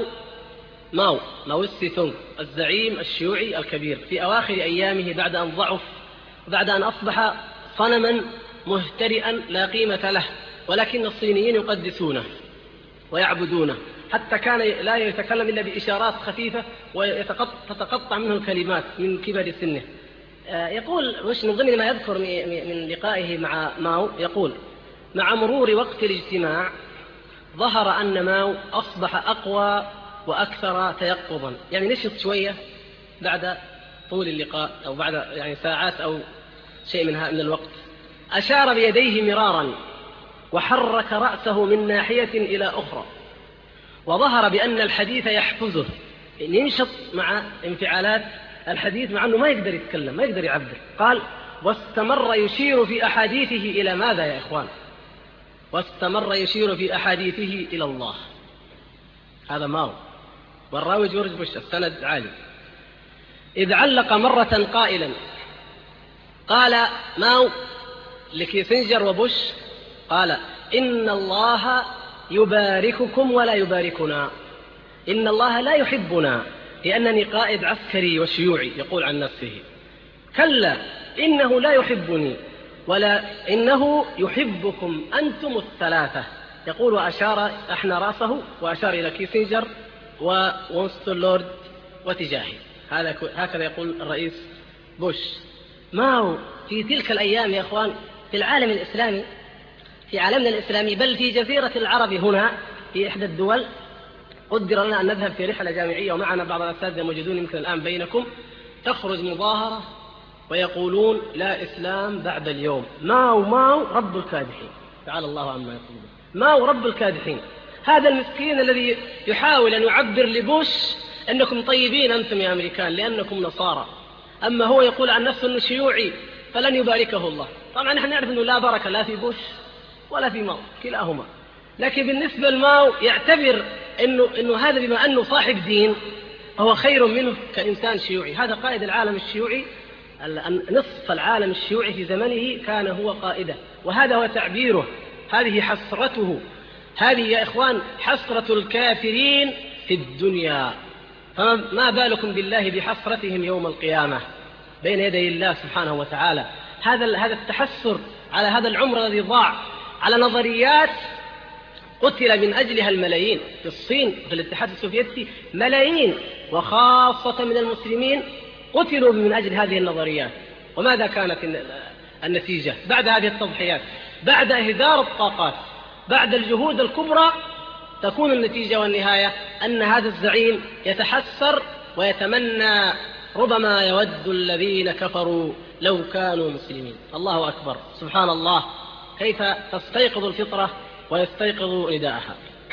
ماو تسي تونغ الزعيم الشيوعي الكبير في أواخر أيامه بعد أن ضعف وبعد أن أصبح صنما مهترئا لا قيمة له، ولكن الصينيين يقدسونه ويعبدونه، حتى كان لا يتكلم إلا بإشارات خفيفة وتتقطع منه الكلمات من كبر سنه. يقول وش من ضمن ما يذكر من لقائه مع ماو، يقول: مع مرور وقت الاجتماع ظهر أن ماو أصبح أقوى وأكثر تيقظا، يعني نشط شوية بعد طول اللقاء أو بعد يعني ساعات أو شيء من الوقت. أشار بيديه مرارا وحرك رأسه من ناحية إلى أخرى، وظهر بأن الحديث يحفزه، ينشط مع انفعالات الحديث مع أنه ما يقدر يتكلم ما يقدر يعبر. قال: واستمر يشير في أحاديثه إلى ماذا يا إخوان؟ واستمر يشير في أحاديثه إلى الله. هذا ماو، والراوي جورج بوش، السند عالي. إذ علق مرة قائلا، قال ماو لكيسنجر وبوش، قال: إن الله يبارككم ولا يباركنا، إن الله لا يحبنا لأنني قائد عسكري وشيوعي يقول عن نفسه، كلا إنه لا يحبني ولا إنه يحبكم أنتم الثلاثة، يقول وأشار أحنى رأسه وأشار إلى كيسنجر وونستون لورد وتجاهي. هكذا يقول الرئيس بوش. ماو في تلك الأيام يا أخوان في العالم الإسلامي، في عالمنا الإسلامي، بل في جزيرة العرب هنا في إحدى الدول، قدر لنا أن نذهب في رحلة جامعية ومعنا بعض الأساتذة موجودون يمكن الآن بينكم، تخرج مظاهرة ويقولون: لا إسلام بعد اليوم، ماو رب الكادحين، تعالى الله عما يقولون، ماو رب الكادحين. هذا المسكين الذي يحاول أن يعبر لبوش أنكم طيبين أنتم يا أمريكان لأنكم نصارى، أما هو يقول عن نفسه أنه شيوعي فلن يباركه الله. طبعا نحن نعرف أنه لا بركة لا في بوش ولا في ماو، كلاهما، لكن بالنسبة لماو يعتبر إنه هذا بما أنه صاحب دين هو خير منه كإنسان شيوعي. هذا قائد العالم الشيوعي، نصف العالم الشيوعي في زمنه كان هو قائده، وهذا هو تعبيره، هذه حسرته، هذه يا إخوان حسرة الكافرين في الدنيا، فما بالكم بالله بحسرتهم يوم القيامة بين يدي الله سبحانه وتعالى. هذا التحسر على هذا العمر الذي ضاع على نظريات قتل من أجلها الملايين في الصين وفي الاتحاد السوفيتي، ملايين وخاصة من المسلمين قتلوا من أجل هذه النظريات. وماذا كانت النتيجة بعد هذه التضحيات؟ بعد إهدار الطاقات، بعد الجهود الكبرى، تكون النتيجة والنهاية أن هذا الزعيم يتحسر ويتمنى ربما يود الذين كفروا لو كانوا مسلمين. الله أكبر، سبحان الله، كيف تستيقظ الفطرة ويستيقظ نداءها.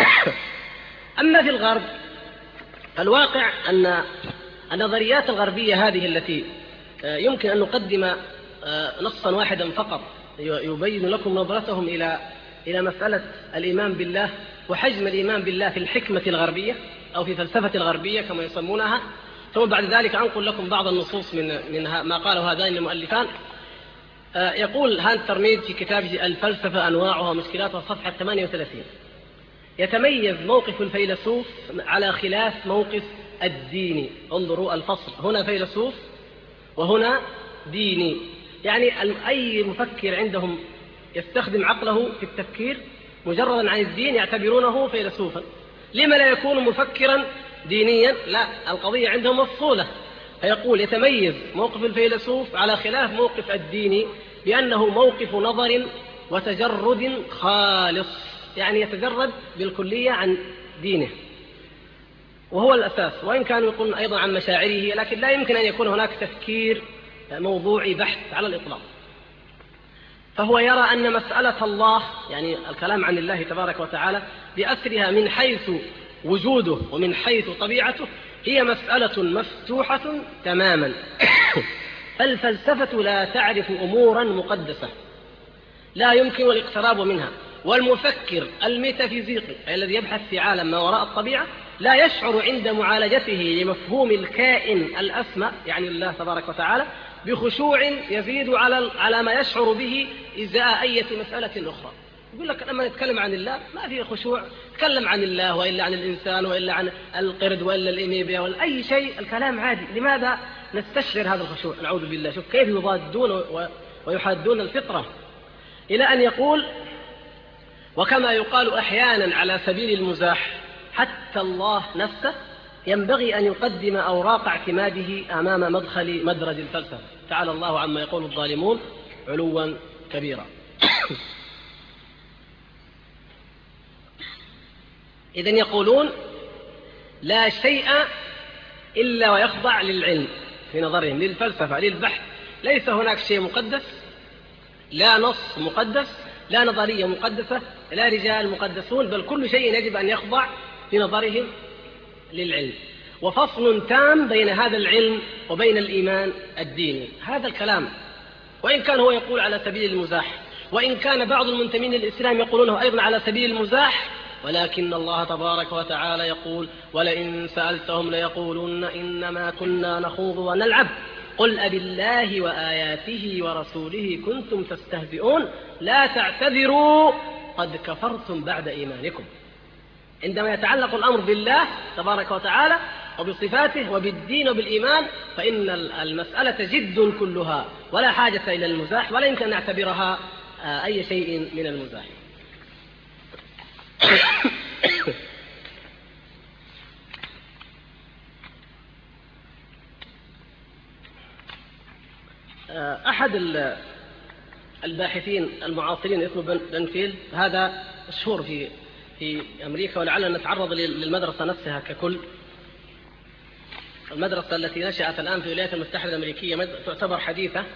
أما في الغرب الواقع أن النظريات الغربية هذه التي يمكن أن نقدم نصا واحدا فقط يبين لكم نظرتهم إلى مسألة الإيمان بالله وحجم الإيمان بالله في الحكمة الغربية أو في فلسفة الغربية كما يسمونها، ثم بعد ذلك أنقل لكم بعض النصوص من ما قاله هذان المؤلفان. يقول هانتر ميد في كتابه الفلسفة أنواعها ومشكلاتها صفحة 38: يتميز موقف الفيلسوف على خلاف موقف الديني. انظروا الفصل، هنا فيلسوف وهنا ديني، يعني أي مفكر عندهم يستخدم عقله في التفكير مجردا عن الدين يعتبرونه فيلسوفا. لما لا يكون مفكرا دينيا؟ لا، القضية عندهم مفصولة. فيقول يتميز موقف الفيلسوف على خلاف موقف الديني بأنه موقف نظر وتجرد خالص، يعني يتجرد بالكلية عن دينه، وهو الأساس، وإن كان يقول أيضا عن مشاعره، لكن لا يمكن أن يكون هناك تفكير موضوعي بحث على الإطلاق. فهو يرى أن مسألة الله، يعني الكلام عن الله تبارك وتعالى بأسرها من حيث وجوده ومن حيث طبيعته، هي مسألة مفتوحة تماما. فالفلسفة لا تعرف أمورا مقدسة لا يمكن الاقتراب منها، والمفكر الميتافيزيقي الذي يبحث في عالم ما وراء الطبيعة لا يشعر عند معالجته لمفهوم الكائن الأسمى، يعني الله تبارك وتعالى، بخشوع يزيد على ما يشعر به إزاء أي مسألة أخرى. يقول لك لما نتكلم عن الله ما فيه خشوع، تكلم عن الله وإلا عن الإنسان وإلا عن القرد وإلا الإميبيا ولا أي شيء، الكلام عادي. لماذا نستشعر هذا الخشوع؟ نعوذ بالله. شوف كيف يضادون ويحادون الفطرة، إلى أن يقول: وكما يقال أحيانا على سبيل المزاح حتى الله نفسه ينبغي أن يقدم أوراق اعتماده أمام مدخل مدرج الفلسفة. تعالى الله عما يقول الظالمون علوا كبيرا. إذن يقولون لا شيء إلا ويخضع للعلم في نظرهم، للفلسفة، للبحث. ليس هناك شيء مقدس، لا نص مقدس، لا نظرية مقدسة، لا رجال مقدسون، بل كل شيء يجب أن يخضع في نظرهم للعلم. وفصل تام بين هذا العلم وبين الإيمان الديني. هذا الكلام وإن كان هو يقول على سبيل المزاح، وإن كان بعض المنتمين للإسلام يقولونه أيضا على سبيل المزاح، ولكن الله تبارك وتعالى يقول: ولئن سألتهم ليقولن إنما كنا نخوض ونلعب قل أبالله وآياته ورسوله كنتم تستهزئون لا تعتذروا قد كفرتم بعد إيمانكم. عندما يتعلق الأمر بالله تبارك وتعالى وبصفاته وبالدين وبالإيمان فإن المسألة جد كلها، ولا حاجة إلى المزاح، ولا يمكن أن نعتبرها أي شيء من المزاح. أحد الباحثين المعاصرين اسمه بنفيلد، هذا مشهور في أمريكا، ولعلنا نتعرض للمدرسة نفسها ككل. المدرسة التي نشأت الآن في الولايات المتحدة الأمريكية تعتبر حديثة.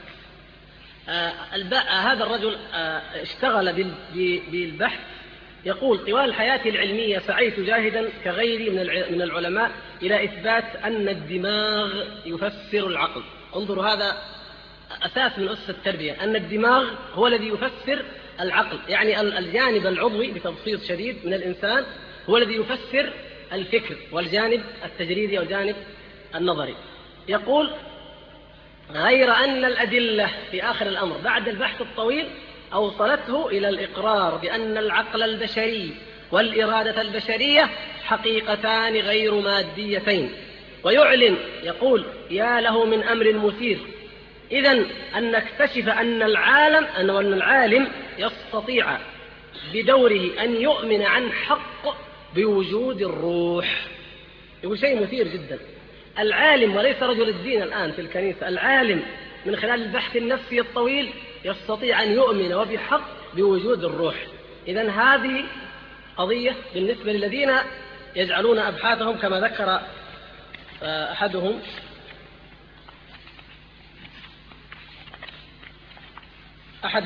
هذا الرجل اشتغل بالبحث. يقول: طوال حياتي العلمية سعيت جاهدا كغيري من العلماء إلى إثبات أن الدماغ يفسر العقل. انظروا، هذا أساس من أسس التربية، أن الدماغ هو الذي يفسر العقل، يعني الجانب العضوي بتبسيط شديد من الإنسان هو الذي يفسر الفكر، والجانب التجريدي والجانب النظري. يقول: غير أن الأدلة في آخر الأمر بعد البحث الطويل أوصلته إلى الإقرار بأن العقل البشري والإرادة البشرية حقيقتان غير ماديتين. ويعلن يقول: يا له من أمر مثير إذن أن نكتشف أن العالم يستطيع بدوره أن يؤمن عن حق بوجود الروح. يقول شيء مثير جدا. العالم، وليس رجل الدين الآن في الكنيسة، العالم من خلال البحث النفسي الطويل يستطيع أن يؤمن وبحق بوجود الروح. إذن هذه قضية بالنسبة للذين يجعلون أبحاثهم كما ذكر أحدهم أحد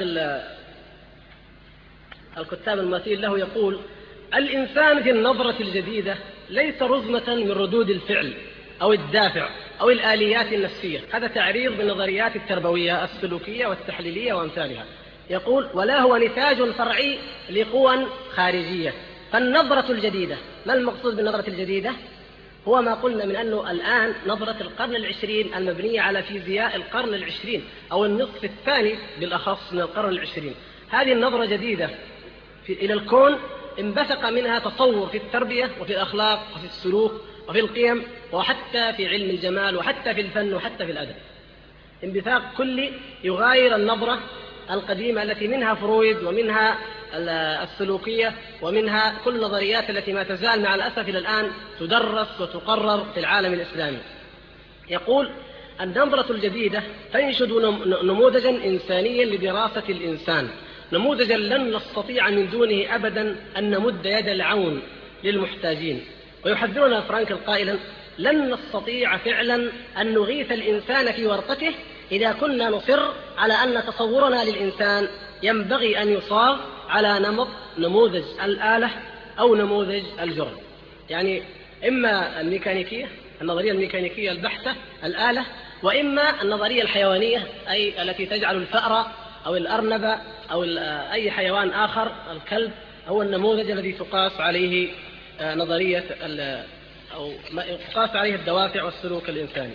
الكتاب المثيل له، يقول: الإنسان في النظرة الجديدة ليس رزمة من ردود الفعل أو الدافع أو الآليات النفسية. هذا تعريض بالنظريات التربوية السلوكية والتحليلية وأمثالها. يقول: ولا هو نتاج فرعي لقوى خارجية. فالنظرة الجديدة، ما المقصود بالنظرة الجديدة؟ هو ما قلنا من أنه الآن نظرة القرن العشرين المبنية على فيزياء القرن العشرين أو النصف الثاني بالأخص من القرن العشرين. هذه النظرة جديدة إلى الكون انبثق منها تصور في التربية وفي الأخلاق وفي السلوك وفي القيم وحتى في علم الجمال وحتى في الفن وحتى في الأدب. انبثاق كلي يغاير النظرة القديمة التي منها فرويد ومنها السلوكية ومنها كل النظريات التي ما تزال مع الأسف إلى الآن تدرس وتقرر في العالم الإسلامي. يقول: النظرة الجديدة تنشد نموذجا إنسانيا لدراسة الإنسان نموذجا لن نستطيع من دونه أبدا أن نمد يد العون للمحتاجين. ويحذرنا فرانكل قائلا: لن نستطيع فعلا أن نغيث الإنسان في ورطته إذا كنا نصر على أن تصورنا للإنسان ينبغي أن يصاغ على نمط نموذج الآلة أو نموذج الجرم. يعني إما الميكانيكية، النظرية الميكانيكية البحتة الآلة، وإما النظرية الحيوانية أي التي تجعل الفأر أو الأرنب أو أي حيوان آخر الكلب هو النموذج الذي تقاس عليه نظرية أو تقاس عليه الدوافع والسلوك الإنساني.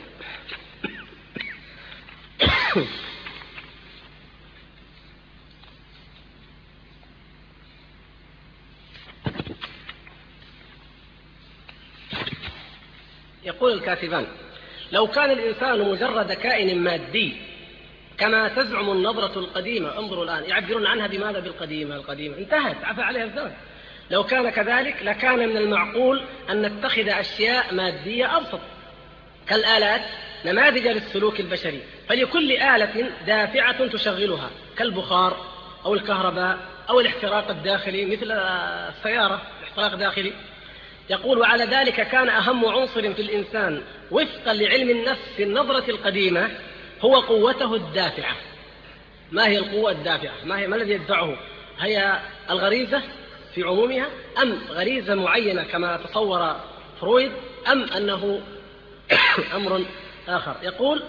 يقول الكاتبان: لو كان الإنسان مجرد كائن مادي كما تزعم النظرة القديمة، انظروا الآن يعبرون عنها بماذا؟ بالقديمة. القديمة انتهت، عفى عليها الزمن. لو كان كذلك لكان من المعقول أن نتخذ أشياء مادية أبسط كالآلات نماذج للسلوك البشري، فلكل آلة دافعة تشغلها كالبخار أو الكهرباء أو الاحتراق الداخلي مثل السيارة الاحتراق الداخلي. يقول: وعلى ذلك كان أهم عنصر في الإنسان وفقا لعلم النفس في النظرة القديمة هو قوته الدافعة. ما هي القوة الدافعة؟ ما الذي يدفعه؟ هي الغريزة في عمومها، أم غريزة معينة كما تصور فرويد، أم أنه أمر آخر؟ يقول: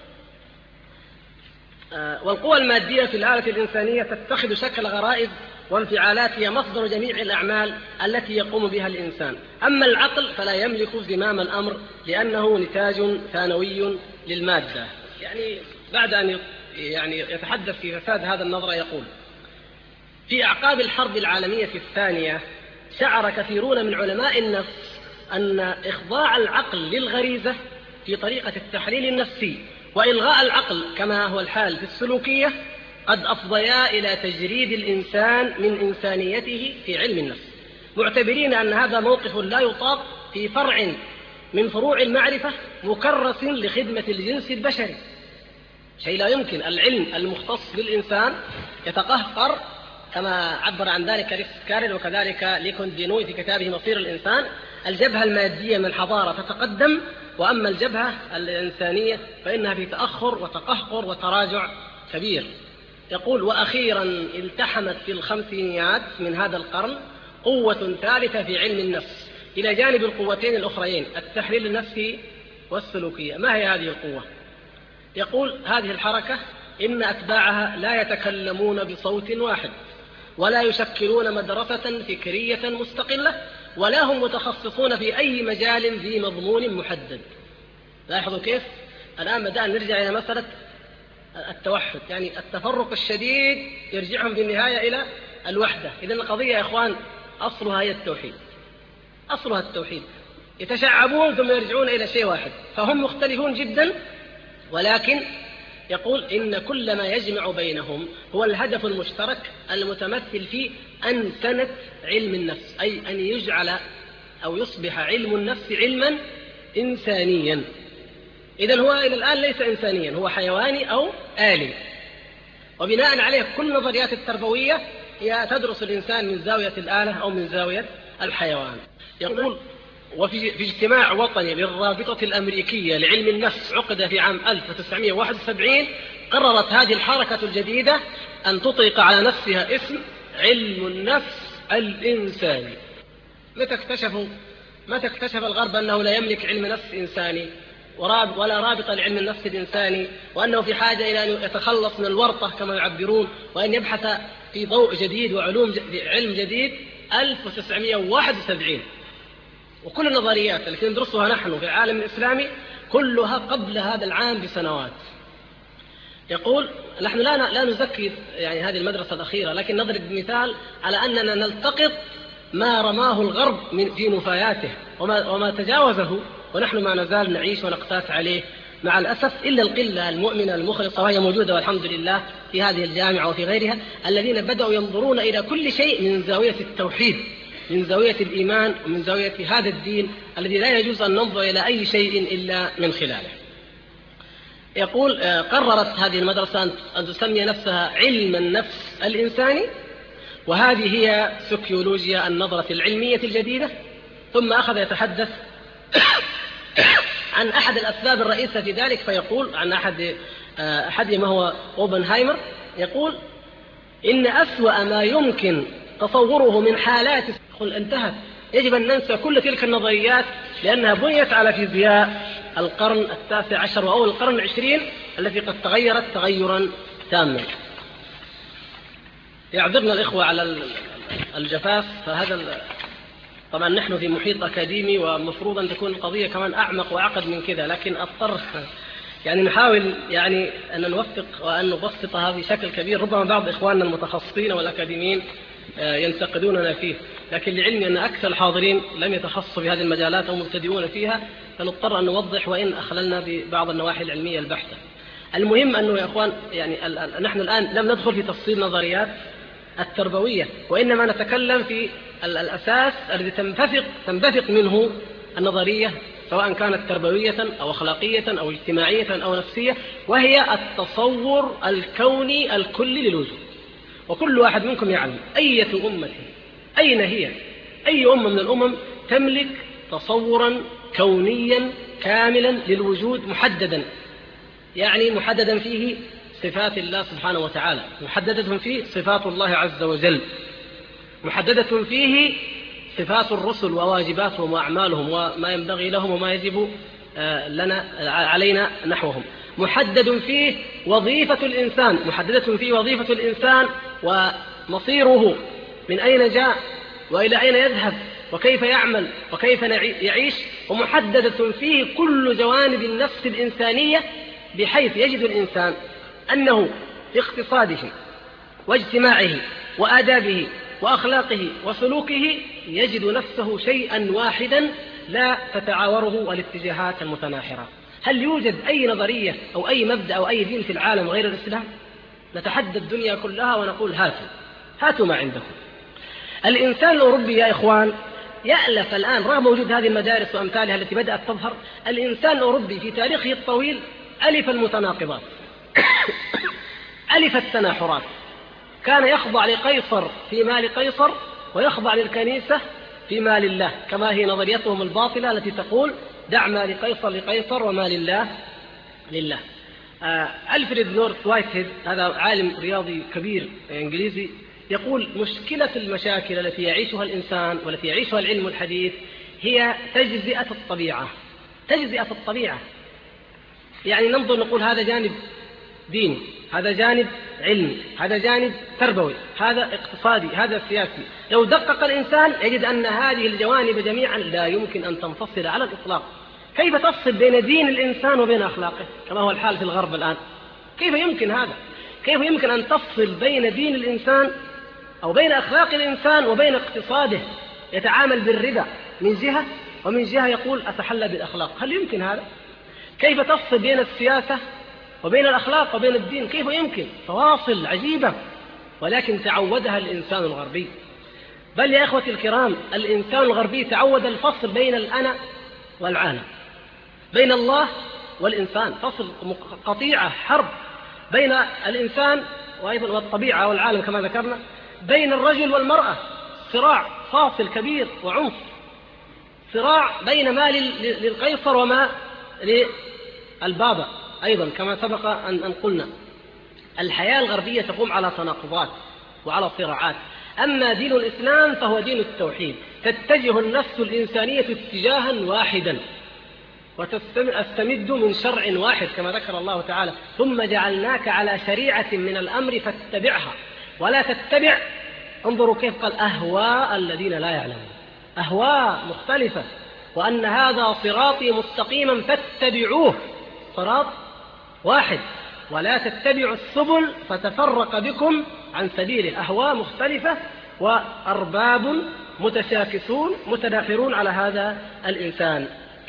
والقوى المادية في الآلة الإنسانية تتخذ شكل غرائز وانفعالات هي مصدر جميع الأعمال التي يقوم بها الإنسان. أما العقل فلا يملك زمام الأمر لأنه نتاج ثانوي للمادة. يعني بعد أن يتحدث في فساد هذا النظرة يقول: في أعقاب الحرب العالمية الثانية شعر كثيرون من علماء النفس أن إخضاع العقل للغريزة في طريقة التحليل النفسي وإلغاء العقل كما هو الحال في السلوكية قد أفضيا إلى تجريد الإنسان من إنسانيته في علم النفس، معتبرين أن هذا موقف لا يطاق في فرع من فروع المعرفة مكرس لخدمة الجنس البشري. شيء لا يمكن. العلم المختص بالإنسان يتقهقر كما عبر عن ذلك ريكس كارل وكذلك ليكون دينوي في كتابه مصير الإنسان. الجبهة المادية من الحضارة تتقدم، وأما الجبهة الإنسانية فإنها في تأخر وتقهقر وتراجع كبير. يقول: وأخيرا التحمت في الخمسينيات من هذا القرن قوة ثالثة في علم النفس إلى جانب القوتين الأخريين التحليل النفسي والسلوكية. ما هي هذه القوة؟ يقول: هذه الحركة إن أتباعها لا يتكلمون بصوت واحد ولا يشكلون مدرسة فكرية مستقلة ولا هم متخصصون في أي مجال ذي مضمون محدد. لاحظوا كيف الآن بدأنا نرجع إلى مسألة التوحد، يعني التفرق الشديد يرجعهم في النهاية إلى الوحدة. إذن القضية يا إخوان أصلها هي التوحيد، أصلها التوحيد. يتشعبون ثم يرجعون إلى شيء واحد، فهم مختلفون جدا، ولكن يقول إن كل ما يجمع بينهم هو الهدف المشترك المتمثل في أنسنة علم النفس، أي أن يجعل أو يصبح علم النفس علما إنسانيا. إذن هو إلى الآن ليس إنسانيا، هو حيواني أو آلي. وبناء عليه كل النظريات التربوية هي تدرس الإنسان من زاوية الآلة أو من زاوية الحيوان. يقول: وفي اجتماع وطني للرابطة الأمريكية لعلم النفس عقد في عام 1971 قررت هذه الحركة الجديدة أن تطلق على نفسها اسم علم النفس الإنساني. متى اكتشف الغرب أنه لا يملك علم نفس إنساني ولا رابطة لعلم النفس الإنساني، وأنه في حاجة إلى أن يتخلص من الورطة كما يعبرون وأن يبحث في ضوء جديد علم جديد 1971. وكل النظريات التي ندرسها نحن في العالم الإسلامي كلها قبل هذا العام بسنوات. يقول: نحن لا نزكي يعني هذه المدرسة الأخيرة، لكن نضرب مثال على أننا نلتقط ما رماه الغرب في نفاياته وما تجاوزه، ونحن ما نزال نعيش ونقتات عليه مع الأسف، إلا القلة المؤمنة المخلصة وهي موجودة والحمد لله في هذه الجامعة وفي غيرها، الذين بدأوا ينظرون إلى كل شيء من زاوية التوحيد، من زاوية الإيمان، ومن زاوية هذا الدين الذي لا يجوز أن ننظر إلى أي شيء إلا من خلاله. يقول قررت هذه المدرسة أن تسمي نفسها علم النفس الإنساني، وهذه هي سوسيولوجيا النظرة العلمية الجديدة. ثم أخذ يتحدث عن أحد الأسباب الرئيسة في ذلك، فيقول عن أحدهم هو أوبنهايمر، يقول إن أسوأ ما يمكن تصوره من حالات انتهت. يجب أن ننسى كل تلك النظريات لأنها بنيت على فيزياء القرن 19 وأول القرن 20 التي قد تغيرت تغيرا تاما. يعذرنا الإخوة على الجفاف، فهذا طبعا نحن في محيط أكاديمي ومفروض أن تكون القضية كمان أعمق وأعقد من كذا، لكن أضطر يعني نحاول يعني أن نوفق وأن نبسطها بشكل كبير. ربما بعض إخواننا المتخصصين والأكاديميين ينتقدوننا فيه، لكن لعلمي أن أكثر الحاضرين لم يتخصصوا في هذه المجالات أو مبتدئون فيها، فنضطر أن نوضح وإن أخللنا ببعض النواحي العلمية البحتة. المهم أنه يا إخوان يعني نحن الآن لم ندخل في تفصيل نظريات التربوية، وإنما نتكلم في الأساس الذي تنبثق منه النظرية، سواء كانت تربوية أو أخلاقية أو اجتماعية أو نفسية، وهي التصور الكوني الكلي للوجود. وكل واحد منكم يعلم أية أمة أين هي، أي أمة من الأمم تملك تصورا كونيا كاملا للوجود محددا، يعني محددا فيه صفات الله سبحانه وتعالى، محددة فيه صفات الله عز وجل، محددة فيه صفات الرسل وواجباتهم وأعمالهم وما ينبغي لهم وما يجب علينا نحوهم، محدد فيه وظيفة الإنسان، محددة فيه وظيفة الإنسان ومصيره من أين جاء وإلى أين يذهب وكيف يعمل وكيف يعيش، ومحددة فيه كل جوانب النفس الإنسانية، بحيث يجد الإنسان أنه في اقتصاده واجتماعه وآدابه وأخلاقه وسلوكه يجد نفسه شيئا واحدا لا تتعاوره الاتجاهات المتناحرة. هل يوجد أي نظرية أو أي مبدأ أو أي دين في العالم غير الإسلام؟ نتحدى الدنيا كلها ونقول هاتوا ما عندكم. الإنسان الأوروبي يا إخوان يألف الآن رغم وجود هذه المدارس وأمثالها التي بدأت تظهر، الإنسان الأوروبي في تاريخه الطويل ألف المتناقضات ألف التناحرات، كان يخضع لقيصر في مال قيصر ويخضع للكنيسة في مال الله، كما هي نظريتهم الباطلة التي تقول دع ما لقيصر لقيصر وما لله لله. ألفريد نورث وايتهيد هذا عالم رياضي كبير إنجليزي يقول مشكلة المشاكل التي يعيشها الإنسان والتي يعيشها العلم الحديث هي تجزئة الطبيعة. تجزئة الطبيعة يعني ننظر نقول هذا جانب ديني، هذا جانب علمي، هذا جانب تربوي، هذا اقتصادي، هذا سياسي. لو دقق الإنسان يجد أن هذه الجوانب جميعا لا يمكن أن تنفصل على الإطلاق. كيف تفصل بين دين الإنسان وبين أخلاقه كما هو الحال في الغرب الآن؟ كيف يمكن هذا؟ كيف يمكن أن تفصل بين دين الإنسان أو بين أخلاق الإنسان وبين اقتصاده؟ يتعامل بالربا من جهة ومن جهة يقول أتحلى بالأخلاق. هل يمكن هذا؟ كيف تفصل بين السياسة وبين الأخلاق وبين الدين؟ كيف يمكن؟ فواصل عجيبة، ولكن تعودها الإنسان الغربي. بل يا إخوتي الكرام الإنسان الغربي تعود الفصل بين الأنا والعالم، بين الله والإنسان، فصل قطيعة حرب بين الإنسان وأيضا والطبيعة والعالم كما ذكرنا، بين الرجل والمرأة صراع فاصل كبير وعنف، صراع بين ما للقيصر وما للبابا أيضا كما سبق أن قلنا. الحياة الغربية تقوم على تناقضات وعلى صراعات. أما دين الإسلام فهو دين التوحيد، تتجه النفس الإنسانية اتجاها واحدا وتستمد من شرع واحد كما ذكر الله تعالى ثم جعلناك على شريعة من الأمر فاتبعها ولا تتبع، انظروا كيف قال أهواء الذين لا يعلمون، أهواء مختلفة، وأن هذا صراطي مستقيما فاتبعوه، صراط واحد، ولا تتبعوا السبل فتفرق بكم عن سبيله، أهواء مختلفة وأرباب متشاكسون متداخرون على هذا الإنسان.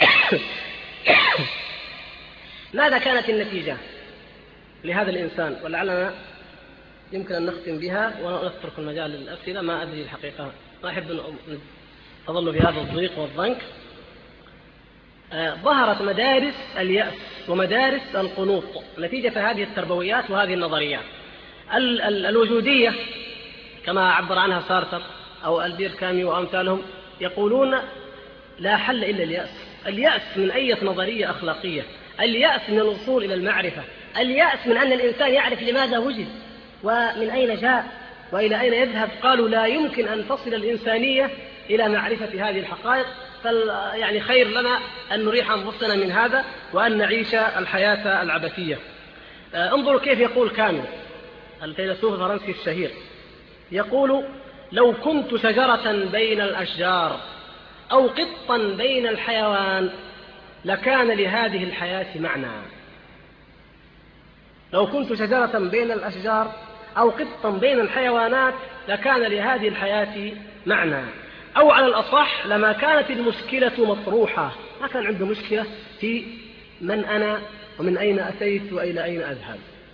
ماذا كانت النتيجة لهذا الإنسان؟ ولعلنا يمكن أن نختم بها ونترك المجال للأسئلة. ما أدري الحقيقة، ما أحب أن أظل في هذا الضيق والضنك. ظهرت مدارس اليأس ومدارس القنوط نتيجة هذه التربويات وهذه النظريات. الوجودية كما عبر عنها سارتر أو ألبير كامي وأمثالهم يقولون لا حل إلا اليأس. اليأس من أي نظرية أخلاقية، اليأس من الوصول إلى المعرفة، اليأس من أن الإنسان يعرف لماذا وجد ومن أين جاء وإلى أين يذهب. قالوا لا يمكن أن تصل الإنسانية إلى معرفة هذه الحقائق، يعني خير لنا أن نريح أنفسنا من هذا وأن نعيش الحياة العبثية. انظروا كيف يقول كامل الفيلسوف الفرنسي الشهير، يقول لو كنت شجرة بين الأشجار أو قطا بين الحيوان لكان لهذه الحياة معنى. لو كنت شجرة بين الأشجار أو قطا بين الحيوانات لكان لهذه الحياة معنى، أو على الأصح لما كانت المشكلة مطروحة، ما كان عنده مشكلة في من أنا ومن أين أتيت وإلى أين أذهب.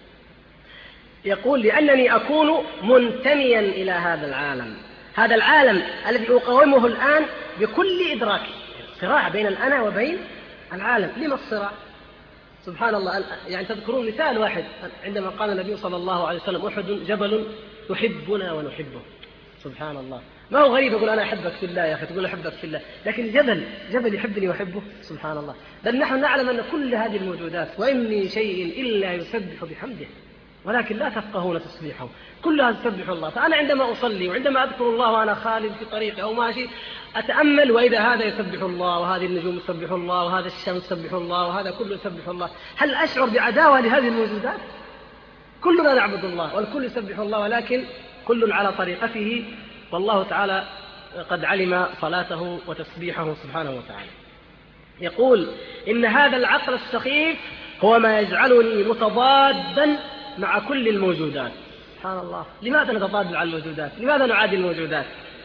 يقول لأنني أكون منتميا إلى هذا العالم، هذا العالم الذي أقاومه الآن بكل إدراكي. صراع بين الأنا وبين العالم. لما الصراع؟ سبحان الله. يعني تذكرون مثال واحد عندما قال النبي صلى الله عليه وسلم أحد جبل يحبنا ونحبه. سبحان الله. ما هو غريب يقول أنا أحبك في الله يا أخي، تقول أحبك في الله، لكن جبل يحبني ويحبه. سبحان الله. بل نحن نعلم أن كل هذه الموجودات وإن من شيء إلا يسبح بحمده ولكن لا تفقهون تسبيحه، كلها تسبح الله. فأنا عندما أصلي وعندما أذكر الله وأنا خالد في طريقي أو ماشي أتأمل وإذا هذا يسبح الله وهذه النجوم تسبح الله وهذا الشمس تسبح الله وهذا كله يسبح الله، هل أشعر بعداوة لهذه الموجودات؟ كلنا نعبد الله والكل يسبح الله، ولكن كل على طريقته، والله تعالى قد علم صلاته وتسبيحه سبحانه وتعالى. يقول إن هذا العقل السخيف هو ما يجعلني متضادا مع كل الموجودات. سبحان الله. لماذا نتضاد مع الموجودات؟ لماذا نعادي الموجودات؟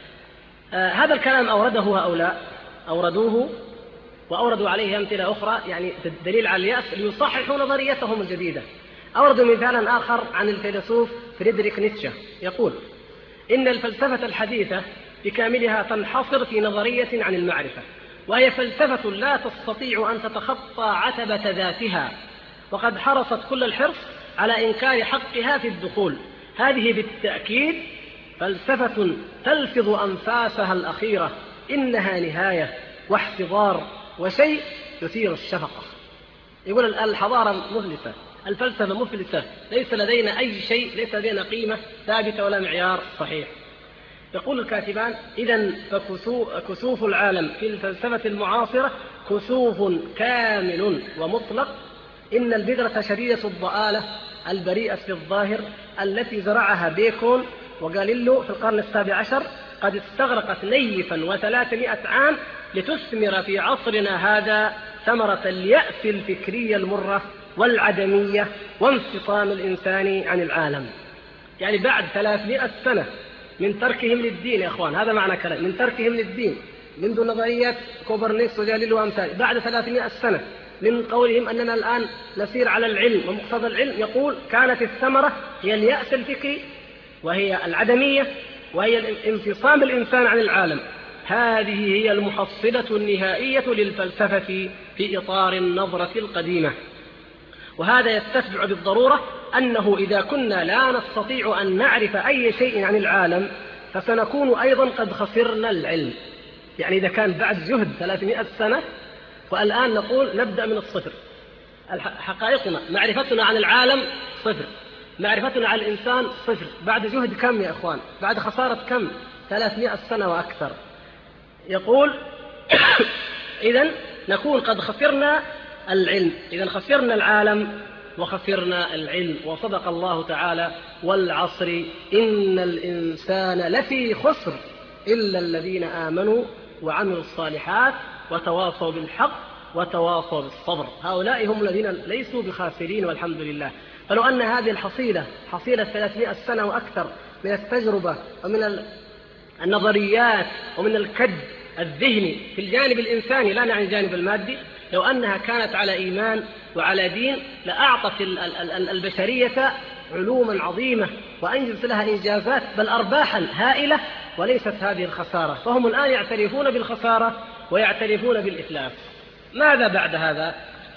هذا الكلام أورده هؤلاء، أوردوه وأوردوا عليه أمثلة أخرى، يعني دليل على اليأس ليصححوا نظريتهم الجديدة. أوردوا مثالا آخر عن الفيلسوف فريدريك نيتشه، يقول إن الفلسفة الحديثة بكاملها تنحصر في نظرية عن المعرفة، وهي فلسفة لا تستطيع أن تتخطى عتبة ذاتها، وقد حرصت كل الحرص على إنكار حقها في الدخول. هذه بالتأكيد فلسفة تلفظ أنفاسها الأخيرة، إنها نهاية واحتضار وشيء يثير الشفقة. يقول الحضارة مفلسة، الفلسفة مفلسة، ليس لدينا أي شيء، ليس لدينا قيمة ثابتة ولا معيار صحيح. يقول الكاتبان إذن فكسوف العالم في الفلسفة المعاصرة كسوف كامل ومطلق. إن البذرة شديدة الضآلة البريئة في الظاهر التي زرعها بيكون وغاليليو في القرن السابع عشر قد استغرقت نيفا و300 عام لتثمر في عصرنا هذا ثمرة اليأس الفكرية المرة والعدمية وانفصام الإنسان عن العالم. يعني بعد 300 سنة من تركهم للدين يا أخوان، هذا معنى كلام، من تركهم للدين منذ نظريات كوبرنيكس وغاليليو وأمثاله، بعد 300 سنة من قولهم أننا الآن نسير على العلم ومقتضى العلم، يقول كانت الثمرة هي اليأس الفكري وهي العدمية وهي انفصام الإنسان عن العالم. هذه هي المحصلة النهائية للفلسفة في إطار النظرة القديمة. وهذا يستتبع بالضرورة أنه إذا كنا لا نستطيع أن نعرف أي شيء عن العالم فسنكون أيضا قد خسرنا العلم. يعني إذا كان بعد جهد 300 سنة والآن نقول نبدأ من الصفر، حقائقنا معرفتنا عن العالم صفر، معرفتنا عن الإنسان صفر، بعد جهد كم يا أخوان؟ بعد خسارة كم؟ 300 سنة وأكثر. يقول إذن نكون قد خسرنا العلم، إذن خسرنا العالم وخسرنا العلم. وصدق الله تعالى والعصر إن الإنسان لفي خسر إلا الذين آمنوا وعملوا الصالحات وتواصوا بالحق وتواصوا بالصبر، هؤلاء هم الذين ليسوا بخاسرين والحمد لله. فلو أن هذه الحصيلة حصيلة 300 سنة وأكثر من التجربة ومن النظريات ومن الكد الذهني في الجانب الإنساني، لا نعني الجانب المادي، لو أنها كانت على إيمان وعلى دين لأعطت البشرية علوما عظيمة وأنجزت لها إنجازات بل أرباحا هائلة، وليست هذه الخسارة. فهم الآن يعترفون بالخسارة ويعترفون بالإفلاس. ماذا بعد هذا؟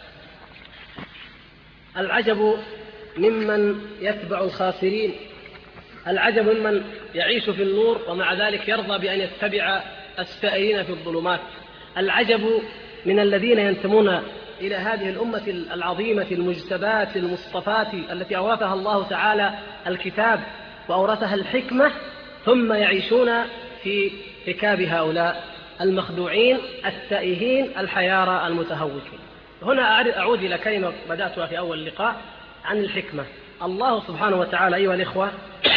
العجب ممن يتبع الخاسرين، العجب ممن يعيش في النور ومع ذلك يرضى بأن يتبع السائرين في الظلمات، العجب من الذين ينتمون إلى هذه الأمة العظيمة المجتباة المصطفاة التي أورثها الله تعالى الكتاب وأورثها الحكمة، ثم يعيشون في ركاب هؤلاء المخدوعين التائهين الحيارى المتهوكين. هنا أعود إلى كلمة بدأتها في أول اللقاء عن الحكمة. الله سبحانه وتعالى أيها الإخوة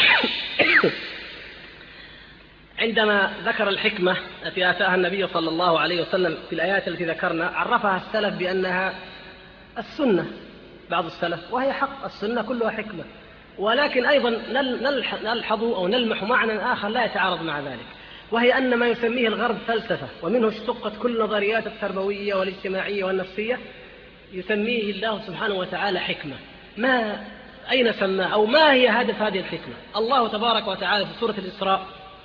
عندما ذكر الحكمة التي آتاها النبي صلى الله عليه وسلم في الآيات التي ذكرنا، عرفها السلف بأنها السنة، بعض السلف، وهي حق، السنة كلها حكمة، ولكن أيضا نلحظ أو نلمح معنى آخر لا يتعارض مع ذلك، وهي أن ما يسميه الغرب فلسفة ومنه اشتقت كل نظريات التربوية والاجتماعية والنفسية، يسميه الله سبحانه وتعالى حكمة. أين سماه أو ما هي هدف هذه الحكمة؟ الله تبارك وتعالى في سورة الإسراء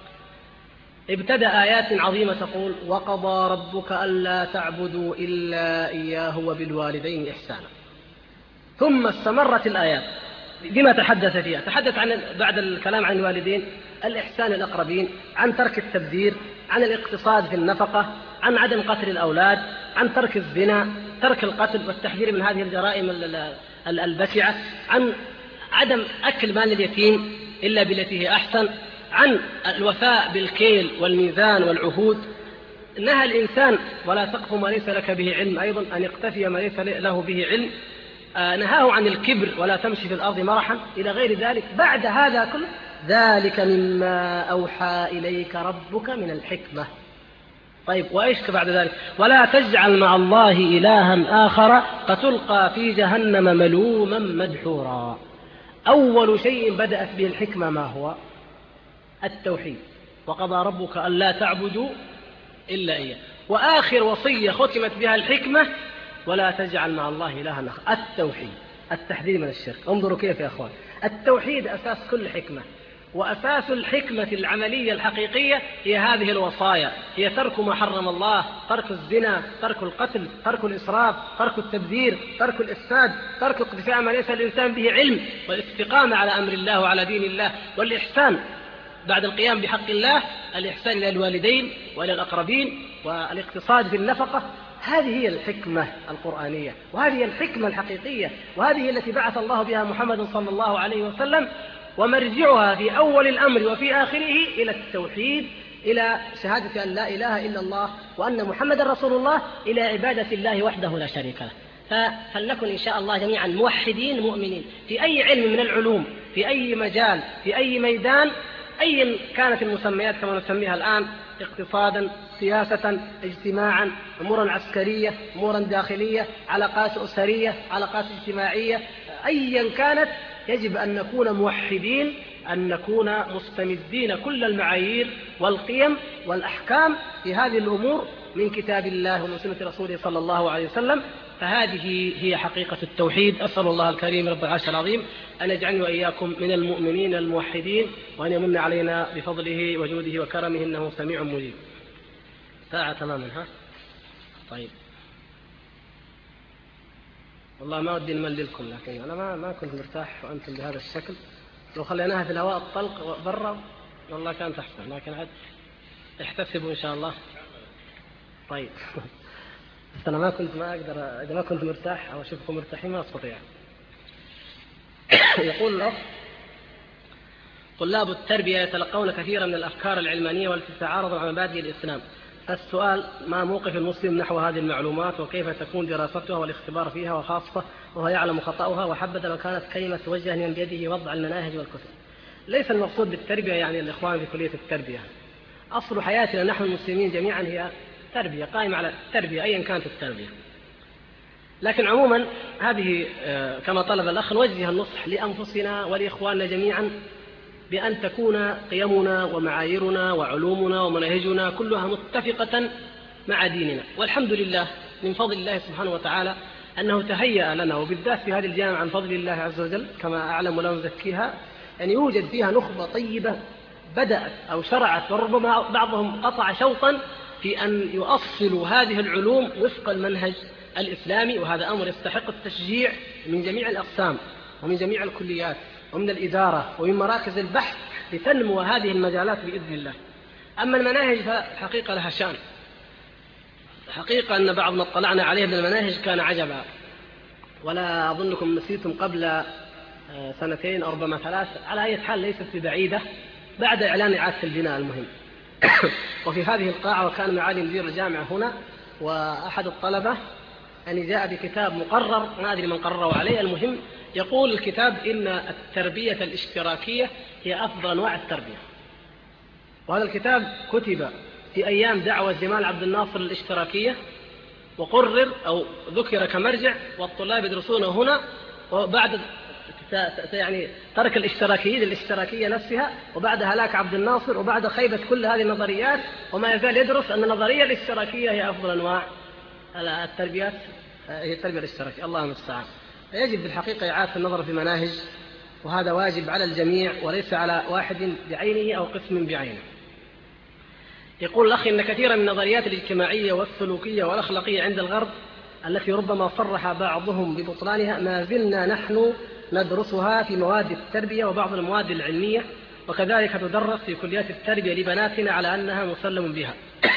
ابتدأ آيات عظيمة تقول: وقضى ربك ألا تعبدوا إلا إياه وبالوالدين إحسانا. ثم استمرت الآيات بما تحدث فيها، تحدث عن بعد الكلام عن الوالدين الإحسان الأقربين، عن ترك التبذير، عن الاقتصاد في النفقة، عن عدم قتل الأولاد، عن ترك الزنا، ترك القتل والتحذير من هذه الجرائم البشعة، عن عدم أكل مال اليتيم إلا بالتي هي أحسن، عن الوفاء بالكيل والميزان والعهود، نهى الإنسان ولا تقف ما ليس لك به علم، أيضا أن يقتفي ما ليس له به علم، نهاه عن الكبر ولا تمشي في الأرض مرحا، إلى غير ذلك. بعد هذا كله: ذلك مما أوحى إليك ربك من الحكمة. طيب، وإيش بعد ذلك؟ ولا تجعل مع الله إلها آخر فتلقى في جهنم ملوما مدحورا. أول شيء بدأت به الحكمة ما هو؟ التوحيد. وقضى ربك ألا تعبدوا إلا إياه. وآخر وصية ختمت بها الحكمة: ولا تجعل مع الله إلها آخر. التوحيد، التحذير من الشرك. انظروا كيف يا أخوان، التوحيد أساس كل حكمة، وأساس الحكمة العملية الحقيقية هي هذه الوصايا، هي ترك ما حرم الله، ترك الزنا، ترك القتل، ترك الإسراف، ترك التبذير، ترك الإفساد، ترك اقتفاء ما ليس الإنسان به علم، والاستقامة على أمر الله وعلى دين الله، والإحسان بعد القيام بحق الله، الإحسان إلى الوالدين وإلى الأقربين، والاقتصاد في النفقة. هذه هي الحكمة القرآنية، وهذه هي الحكمة الحقيقية، وهذه التي بعث الله بها محمد صلى الله عليه وسلم، ومرجعها في أول الأمر وفي آخره إلى التوحيد، إلى شهادة أن لا إله إلا الله وأن محمد رسول الله، إلى عبادة الله وحده لا شريك له. فلنكن إن شاء الله جميعا موحدين مؤمنين في أي علم من العلوم، في أي مجال، في أي ميدان، أي كانت المسميات كما نسميها الآن، اقتصادا، سياسة، اجتماعا، أمورا عسكرية، أمورا داخلية، علاقات أسرية، علاقات اجتماعية، أيا كانت، يجب أن نكون موحدين، أن نكون مستمدين كل المعايير والقيم والأحكام في هذه الأمور من كتاب الله ومن سنة رسوله صلى الله عليه وسلم. فهذه هي حقيقة التوحيد. أسأل الله الكريم رب العرش العظيم أن يجعلني وإياكم من المؤمنين الموحدين، وأن يمن علينا بفضله وجوده وكرمه، إنه سميع مجيب. ساعة تماما، ها؟ طيب، والله ما ودي نمللكم، لكن أنا ما كنت مرتاح وأنتم بهذا الشكل. لو خليناها في الهواء الطلق برا والله كانت أحسن، لكن عاد احتسبوا إن شاء الله. طيب بس أنا ما أقدر، إذا ما كنت مرتاح أو أشوفكم مرتاحين ما أستطيع. يقول الأخ: طلاب التربية يتلقون كثيرا من الأفكار العلمانية والتي تتعارض مع مبادئ الإسلام. السؤال: ما موقف المسلم نحو هذه المعلومات، وكيف تكون دراستها والاختبار فيها، وخاصة وهو يعلم خطأها، وحبذا لو كانت كلمة توجه من بيده وضع المناهج والكتب. ليس المقصود بالتربية يعني الإخوان في كلية التربية. أصل حياتنا نحن المسلمين جميعا هي تربية، قائمة على التربية أيا كانت التربية. لكن عموما هذه كما طلب الأخ نوجه النصح لأنفسنا ولإخواننا جميعا بأن تكون قيمنا ومعاييرنا وعلومنا ومناهجنا كلها متفقة مع ديننا. والحمد لله من فضل الله سبحانه وتعالى أنه تهيأ لنا، وبالذات في هذه الجامعة عن فضل الله عز وجل كما أعلم ولا نزكيها، أن يوجد فيها نخبة طيبة بدأت أو شرعت، وربما بعضهم قطع شوطا في أن يؤصلوا هذه العلوم وفق المنهج الإسلامي، وهذا أمر يستحق التشجيع من جميع الأقسام ومن جميع الكليات ومن الإدارة ومن مراكز البحث لتنمو هذه المجالات بإذن الله. أما المناهج فحقيقة لها شأن، حقيقة أن بعض ما اطلعنا عليه من المناهج كان عجبا، ولا أظنكم نسيتم قبل 2 أو ربما 3، على أي حال ليست ببعيدة، بعد إعلان إعادة البناء المهم وفي هذه القاعة، وكان معالي مدير الجامعة هنا وأحد الطلبة أن جاء بكتاب مقرر، ما أدري من قرره عليه، المهم يقول الكتاب إن التربية الاشتراكية هي أفضل أنواع التربية. وهذا الكتاب كتب في أيام دعوة جمال عبد الناصر الاشتراكية، وقرر أو ذكر كمرجع، والطلاب يدرسونه هنا، وبعد يعني ترك الاشتراكية نفسها، وبعد هلاك عبد الناصر، وبعد خيبة كل هذه النظريات، وما يزال يدرس أن النظرية الاشتراكية هي أفضل أنواع التربيات، هي التربية الاشتراكية. الله المستعان. يجب بالحقيقة إعادة النظر في مناهج، وهذا واجب على الجميع وليس على واحد بعينه أو قسم بعينه. يقول الأخ إن كثيرا من النظريات الاجتماعية والسلوكية والأخلاقية عند الغرب التي ربما صرح بعضهم ببطلانها ما زلنا نحن ندرسها في مواد التربية وبعض المواد العلمية، وكذلك تدرس في كليات التربية لبناتنا على أنها مسلم بها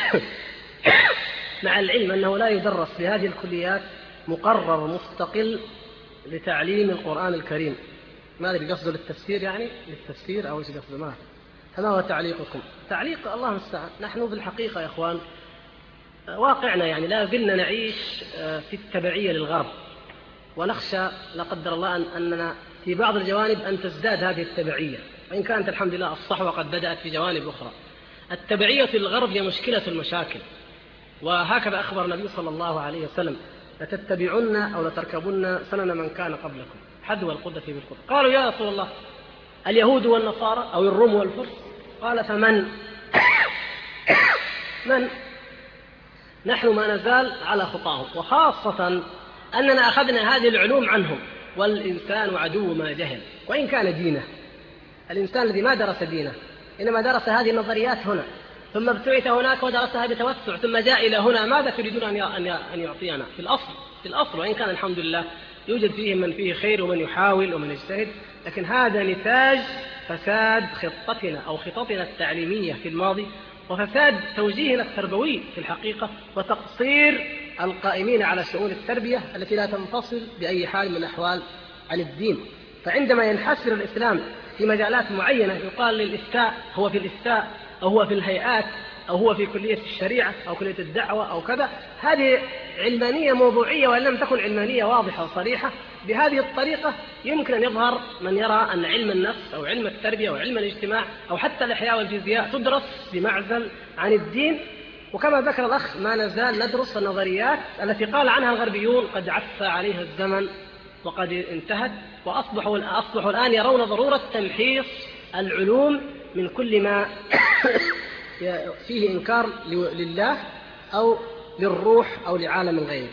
مع العلم أنه لا يدرس في هذه الكليات مقرر مستقل لتعليم القرآن الكريم. ما أدري قصده للتفسير، يعني للتفسير أو إيش قصده؟ ما فما هو تعليقكم؟ تعليق الله المستعان. نحن بالحقيقة يا إخوان واقعنا يعني لا زلنا نعيش في التبعية للغرب، ونخشى لا قدر الله أننا في بعض الجوانب أن تزداد هذه التبعية، وإن كانت الحمد لله الصحوة قد بدأت في جوانب أخرى. التبعية في الغرب هي مشكلة المشاكل، وهكذا أخبر النبي صلى الله عليه وسلم: لتتبعن أو لتركبن سنن من كان قبلكم حذو القدة بالقدة. قالوا يا رسول الله اليهود والنصارى أو الروم والفرس؟ قال فمن؟ من؟ نحن ما نزال على خطاهم، وخاصة أننا أخذنا هذه العلوم عنهم، والإنسان عدو ما جهل وإن كان دينه. الإنسان الذي ما درس دينه إنما درس هذه النظريات هنا، ثم ابتعث هناك ودرسها بتوسع، ثم جاء إلى هنا. ماذا تريدون أن يعطينا في الأصل؟ وإن كان الحمد لله يوجد فيه من فيه خير ومن يحاول ومن يجتهد، لكن هذا نتاج فساد خطتنا أو خططنا التعليمية في الماضي، وفساد توجيهنا التربوي في الحقيقة، وتقصير القائمين على شؤون التربية التي لا تنفصل بأي حال من الأحوال عن الدين. فعندما ينحسر الإسلام في مجالات معينة يقال للإفتاء هو في الإفتاء، أو هو في الهيئات، أو هو في كلية الشريعة أو كلية الدعوة أو كذا. هذه علمانية موضوعية، وإن لم تكن علمانية واضحة وصريحة. بهذه الطريقة يمكن أن يظهر من يرى أن علم النفس أو علم التربية أو علم الاجتماع أو حتى الإحياء والفيزياء تدرس بمعزل عن الدين. وكما ذكر الأخ ما نزال ندرس النظريات التي قال عنها الغربيون قد عفى عليها الزمن وقد انتهت، وأصبحوا الآن يرون ضرورة تمحيص العلوم من كل ما فيه إنكار لله أو للروح أو لعالم غيره.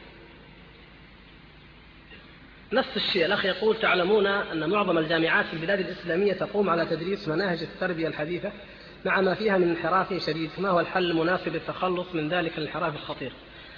نفس الشيء الأخ يقول: تعلمون أن معظم الجامعات في البلاد الإسلامية تقوم على تدريس مناهج التربية الحديثة مع ما فيها من انحراف شديد، ما هو الحل المناسب للتخلص من ذلك الانحراف الخطير؟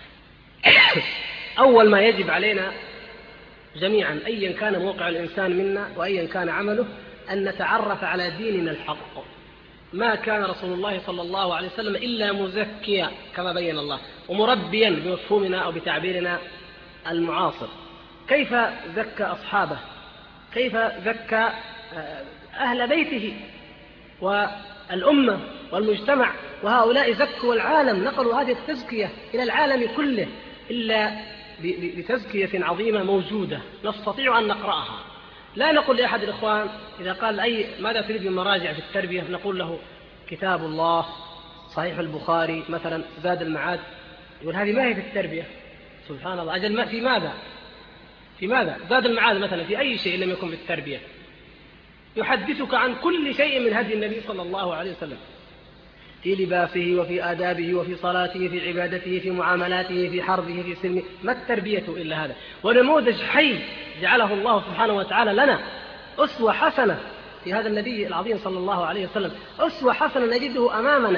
أول ما يجب علينا جميعا أيا كان موقع الإنسان منا وأيا كان عمله أن نتعرف على ديننا الحق. ما كان رسول الله صلى الله عليه وسلم إلا مزكيا كما بين الله، ومربيا بمفهومنا أو بتعبيرنا المعاصر. كيف زكى أصحابه؟ كيف زكى أهل بيته والأمة والمجتمع؟ وهؤلاء زكوا العالم، نقلوا هذه التزكية إلى العالم كله، إلا بتزكية عظيمة موجودة نستطيع أن نقرأها. لا نقول لأحد الإخوان إذا قال ماذا تريد من مراجع في التربية، نقول له كتاب الله، صحيح البخاري مثلا، زاد المعاد. يقول هذه ما هي في التربية. سبحان الله، أجل في ماذا زاد المعاد مثلا؟ في أي شيء لم يكن في التربية. يحدثك عن كل شيء من هدي النبي صلى الله عليه وسلم، في لباسه وفي آدابه وفي صلاته في عبادته في معاملاته في حربه في سلمه. ما التربية إلا هذا؟ ونموذج حي جعله الله سبحانه وتعالى لنا، أسوة حسنة في هذا النبي العظيم صلى الله عليه وسلم، أسوة حسنة نجده أمامنا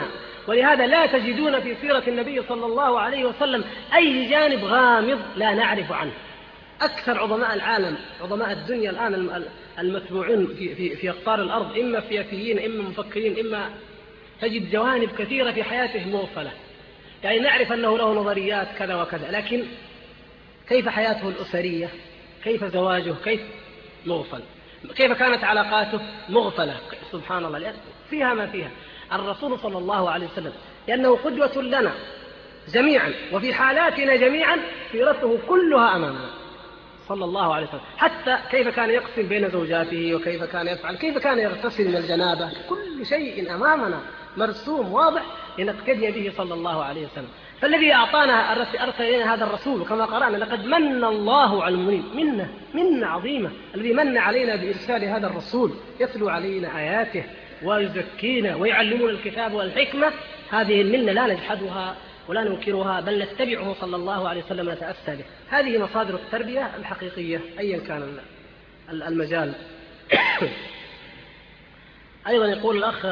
ولهذا لا تجدون في سيرة النبي صلى الله عليه وسلم أي جانب غامض لا نعرف عنه. أكثر عظماء العالم، عظماء الدنيا الآن المتبوعون في أقطار الأرض، إما سياسيين إما مفكرين إما، تجد جوانب كثيرة في حياته مغفلة. يعني نعرف أنه له نظريات كذا وكذا، لكن كيف حياته الأسرية، كيف زواجه، كيف مغفل، كيف كانت علاقاته مغفلة. سبحان الله، لأن فيها ما فيها. الرسول صلى الله عليه وسلم لأنه قدوة لنا جميعا وفي حالاتنا جميعا، سيرته كلها أمامنا صلى الله عليه وسلم. حتى كيف كان يقسم بين زوجاته، وكيف كان يفعل، كيف كان يغتسل من الجنابة، كل شيء أمامنا مرسوم واضح لنقتدي به صلى الله عليه وسلم. فالذي أعطانا أرسل إلينا هذا الرسول، كما قرأنا لقد من الله على المؤمنين، منة عظيمة. الذي من علينا بإرسال هذا الرسول يتلو علينا آياته ويزكينا ويعلمنا الكتاب والحكمة، هذه المنة لا نجحدها ولا ننكرها، بل نتبعه صلى الله عليه وسلم ونتأسى به. هذه مصادر التربية الحقيقية أيا كان المجال. أيضا يقول الأخ: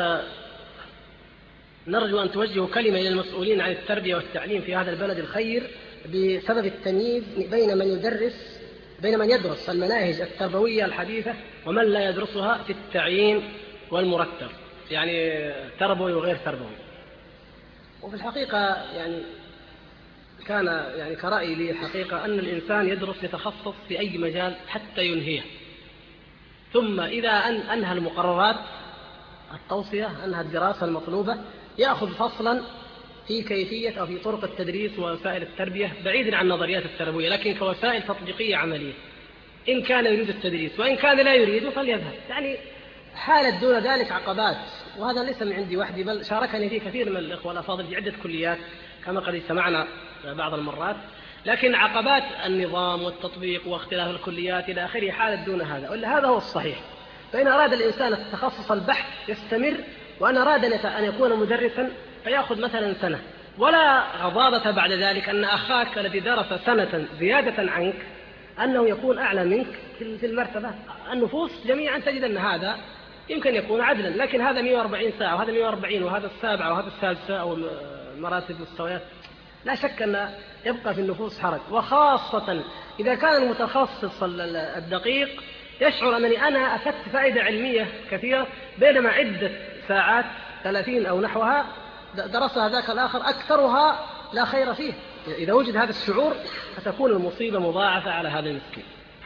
نرجو أن توجهوا كلمة إلى المسؤولين عن التربية والتعليم في هذا البلد الخير بسبب التمييز بين من يدرس المناهج التربوية الحديثة ومن لا يدرسها في التعيين والمرتب، يعني تربوي وغير تربوي. وفي الحقيقة يعني كان يعني كرأي لي الحقيقة أن الإنسان يدرس يتخصص في أي مجال حتى ينهيه، ثم إذا أنهى المقررات التوصية، أنهى الدراسة المطلوبة، يأخذ فصلا في كيفية أو في طرق التدريس ووسائل التربية بعيدا عن النظريات التربوية، لكن كوسائل تطبيقية عملية، إن كان يريد التدريس، وإن كان لا يريد فليذهب. يعني حالة دون ذلك عقبات، وهذا ليس من عندي وحدي، بل شاركني فيه كثير من الإخوة الأفاضل في عدة كليات كما قد سمعنا بعض المرات. لكن عقبات النظام والتطبيق واختلاف الكليات إلى آخره حالة دون هذا، ولا هذا هو الصحيح. فإن أراد الإنسان التخصص البحث يستمر، وأن أراد أن يكون مدرسا فيأخذ مثلا سنة، ولا غضاضة بعد ذلك أن أخاك الذي درس سنة زيادة عنك أنه يكون أعلى منك في المرتبة. النفوس جميعا تجد أن هذا يمكن يكون عدلا، لكن هذا 140 ساعة وهذا 140 وهذا السابعة وهذا السادسة أو مراتب مستويات، لا شك أن يبقى في النفوس حرج. وخاصة إذا كان المتخصص الدقيق يشعر أنني أنا أخذت فائدة علمية كثيرة، بينما عدة ساعات 30 أو نحوها درسها ذاك الآخر أكثرها لا خير فيه. إذا وجد هذا الشعور فتكون المصيبة مضاعفة على هذا المسكين.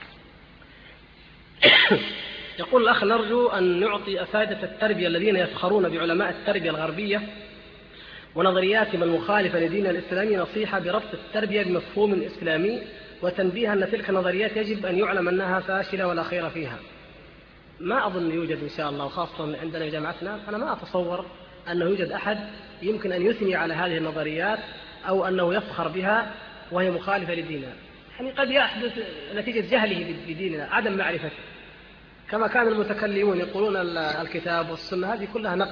يقول الأخ: نرجو أن نعطي أساتذة التربية الذين يفخرون بعلماء التربية الغربية ونظرياتهم المخالفة لديننا الإسلامي نصيحة بربط التربية بمفهوم إسلامي، وتنبيه أن تلك النظريات يجب أن يعلم أنها فاشلة ولا خير فيها. ما أظن يوجد إن شاء الله، وخاصة عندنا في جامعتنا أنا ما أتصور أنه يوجد أحد يمكن أن يثني على هذه النظريات أو أنه يفخر بها وهي مخالفة لديننا. يعني قد يحدث نتيجة جهله بديننا، عدم معرفته، كما كان المتكلمون يقولون الكتاب والسنة هذه كلها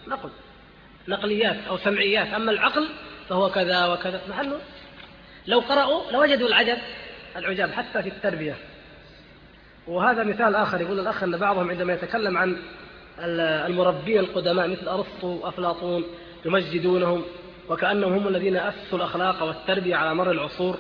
نقليات أو سمعيات، أما العقل فهو كذا وكذا. محله لو قرأوا لوجدوا العجاب حتى في التربية. وهذا مثال آخر، يقول الأخ أن بعضهم عندما يتكلم عن المربين القدماء مثل أرسطو وأفلاطون يمجدونهم وكأنهم هم الذين أسسوا الأخلاق والتربية على مر العصور،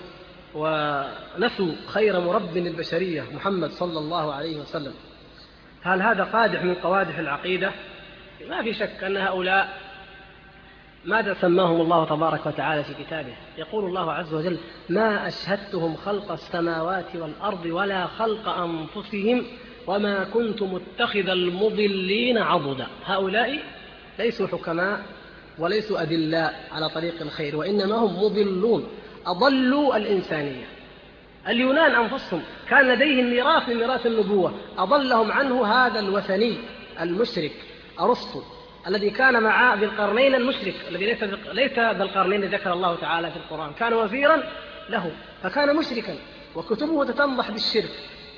ونسوا خير مرب للبشرية محمد صلى الله عليه وسلم. هل هذا قادح من قوادح العقيدة؟ ما في شك أن هؤلاء ماذا سماهم الله تبارك وتعالى في كتابه؟ يقول الله عز وجل: ما أشهدتهم خلق السماوات والأرض ولا خلق أنفسهم وما كنت متخذ المضلين عضدا. هؤلاء ليسوا حكماء وليسوا أدلاء على طريق الخير، وإنما هم مضلون، أضلوا الإنسانية. اليونان أنفسهم كان لديهم ميراث من ميراث النبوة أضلهم عنه هذا الوثني المشرك أرسطو، الذي كان مع ذي القرنين المشرك الذي ليس ذا القرنين ذكر الله تعالى في القرآن، كان وزيرا له فكان مشركا وكتبه تتنضح بالشرك.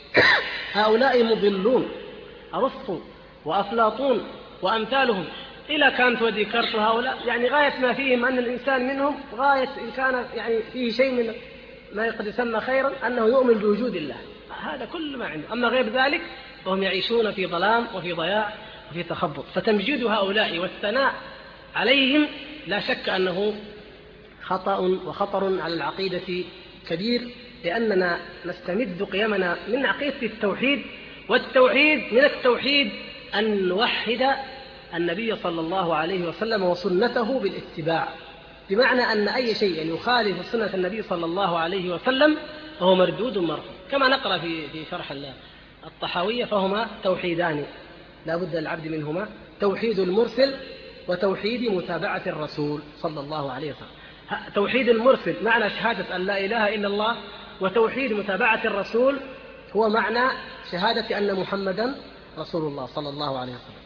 هؤلاء مضلون، أرسطو وأفلاطون وأمثالهم إلى كانت وديكارت، هؤلاء يعني غاية ما فيهم أن الإنسان منهم غاية إن كان يعني فيه شيء من ما قد يسمى خيرا أنه يؤمن بوجود الله، هذا كل ما عنده. أما غير ذلك فهم يعيشون في ظلام وفي ضياع وفي تخبط. فتمجيد هؤلاء والثناء عليهم لا شك أنه خطأ وخطر على العقيدة كبير، لأننا نستمد قيمنا من عقيدة التوحيد، والتوحيد من التوحيد أن نوحد النبي صلى الله عليه وسلم وسنته بالاتباع، بمعنى أن أي شيء يخالف سنة النبي صلى الله عليه وسلم فهو مردود مرفوض، كما نقرأ في شرح الطحاوية، فهما توحيدان لا بد للعبد منهما: توحيد المرسل وتوحيد متابعة الرسول صلى الله عليه وسلم. توحيد المرسل معنى شهادة أن لا إله إلا الله، وتوحيد متابعة الرسول هو معنى شهادة أن محمدا رسول الله صلى الله عليه وسلم.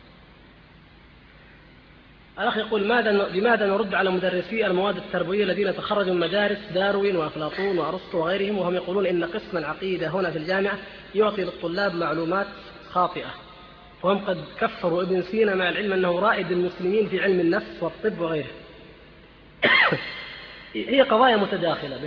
الأخ يقول: لماذا نرد على مدرسي المواد التربوية الذين تخرجوا من مدارس داروين وأفلاطون وأرسطو وغيرهم، وهم يقولون إن قسم العقيدة هنا في الجامعة يعطي للطلاب معلومات خاطئة، وهم قد كفروا ابن سينا مع العلم أنه رائد المسلمين في علم النفس والطب وغيره. هي قضايا متداخلة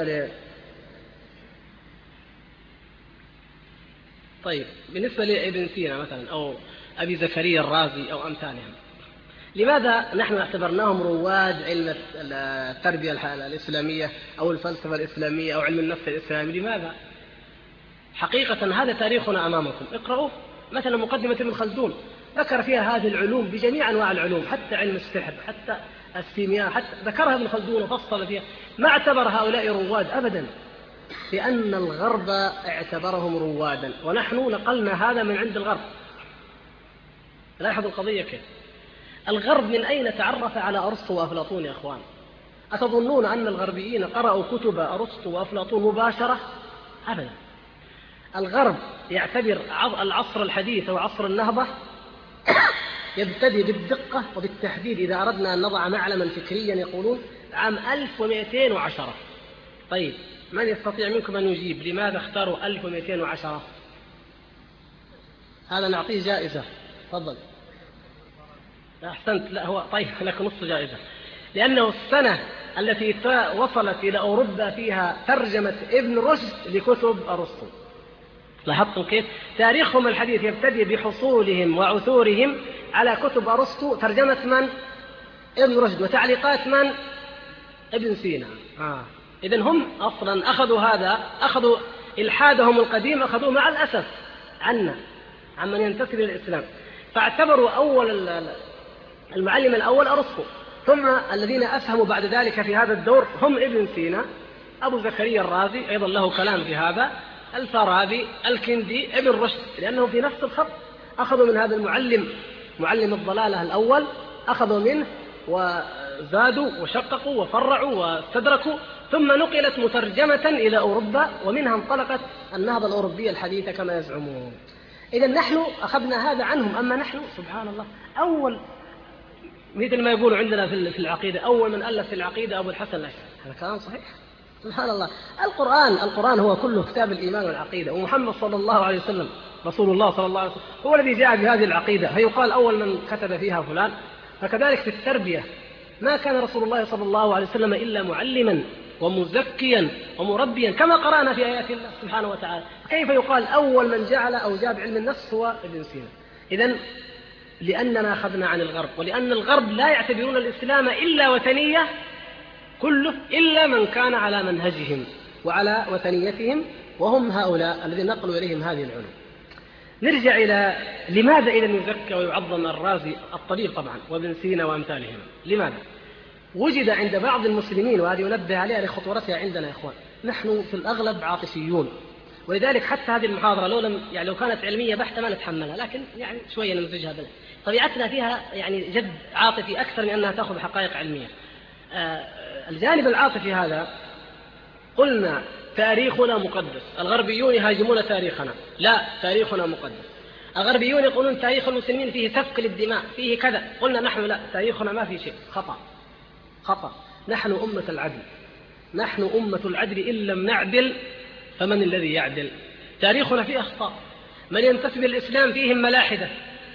بالنسبة لابن سينا مثلا أو أبي زكريا الرازي أو أمثالهم، لماذا نحن اعتبرناهم رواد علم التربية الإسلامية أو الفلسفة الإسلامية أو علم النفس الإسلامي؟ لماذا؟ حقيقة هذا تاريخنا أمامكم، اقرأوا مثلا مقدمة ابن خلدون، ذكر فيها هذه العلوم بجميع أنواع العلوم، حتى علم السحر، حتى الكيمياء، حتى ذكرها ابن خلدون وفصل فيها. ما اعتبر هؤلاء رواد أبدا، لأن الغرب اعتبرهم روادا، ونحن نقلنا هذا من عند الغرب. لاحظوا القضية كيف. الغرب من أين تعرف على أرسطو وأفلاطون يا أخوان؟ أتظنون أن الغربيين قرأوا كتب أرسطو وأفلاطون مباشرة؟ أبدا. الغرب يعتبر العصر الحديث أو عصر النهضة يبتدي بالدقة وبالتحديد إذا أردنا أن نضع معلما فكريا يقولون عام 1210. طيب، من يستطيع منكم أن يجيب لماذا اختاروا 1210؟ هذا نعطيه جائزة. تفضل. أحسنت. لا هو طيب لك نصف جائزة، لأنه السنة التي وصلت إلى أوروبا فيها ترجمة ابن رشد لكتب أرسطو. لاحظتم كيف؟ تاريخهم الحديث يبتدي بحصولهم وعثورهم على كتب أرسطو، ترجمة من؟ ابن رشد، وتعليقات من؟ ابن سينا. إذن هم أصلا أخذوا إلحادهم القديم، أخذوه مع الأسف عنا، عمن ينتسب للإسلام، فاعتبروا أول المعلم الأول أرسطو، ثم الذين أسهموا بعد ذلك في هذا الدور هم ابن سينا، أبو زكريا الرازي أيضا له كلام في هذا، الفارابي، الكندي، ابن رشد، لأنهم في نفس الخط. أخذوا من هذا معلم الضلالة الأول، أخذوا منه وزادوا وشققوا وفرعوا واستدركوا، ثم نقلت مترجمة إلى أوروبا، ومنها انطلقت النهضة الأوروبية الحديثة كما يزعمون. إذن نحن أخذنا هذا عنهم، أما نحن سبحان الله أول، مثل ما يقولوا عندنا في العقيدة، أول من ألف في العقيدة أبو الحسن الأشعري. هذا كلام صحيح؟ سبحان الله. القرآن هو كله كتاب الإيمان والعقيدة، ومحمد صلى الله عليه وسلم رسول الله صلى الله عليه وسلم هو الذي جاء بهذه العقيدة، فيقال أول من كتب فيها فلان. فكذلك في التربية، ما كان رسول الله صلى الله عليه وسلم إلا معلما ومزكيا ومربيا، كما قرأنا في آيات الله سبحانه وتعالى. كيف يقال أول من جعل أو جاب علم النفس هو ابن سينا؟ إذن لأننا أخذنا عن الغرب، ولأن الغرب لا يعتبرون الإسلام إلا وثنية كله، إلا من كان على منهجهم وعلى وثنيتهم، وهم هؤلاء الذين نقلوا إليهم هذه العلوم. نرجع إلى لماذا إذا يزكى ويعظم الرازي الطبيب طبعا وابن سينا وأمثالهم؟ لماذا؟ وجد عند بعض المسلمين، وهذه ينبه عليها لخطورتها عندنا يا إخوان، نحن في الأغلب عاطفيون، ولذلك حتى هذه المحاضرة لو كانت علمية بحتة ما نتحملها، لكن يعني شوية نمزجها طبيعتنا فيها يعني جد عاطفي أكثر من أنها تأخذ حقائق علمية. الجانب العاطفي هذا قلنا تاريخنا مقدس، الغربيون يهاجمون تاريخنا، لا تاريخنا مقدس. الغربيون يقولون تاريخ المسلمين فيه سفك للدماء، فيه كذا، قلنا نحن لا، تاريخنا ما فيه شيء، خطأ. نحن أمة العدل، نحن أمة العدل، إن لم نعدل فمن الذي يعدل؟ تاريخنا فيه أخطاء، من ينتسب للإسلام فيهم ملاحدة،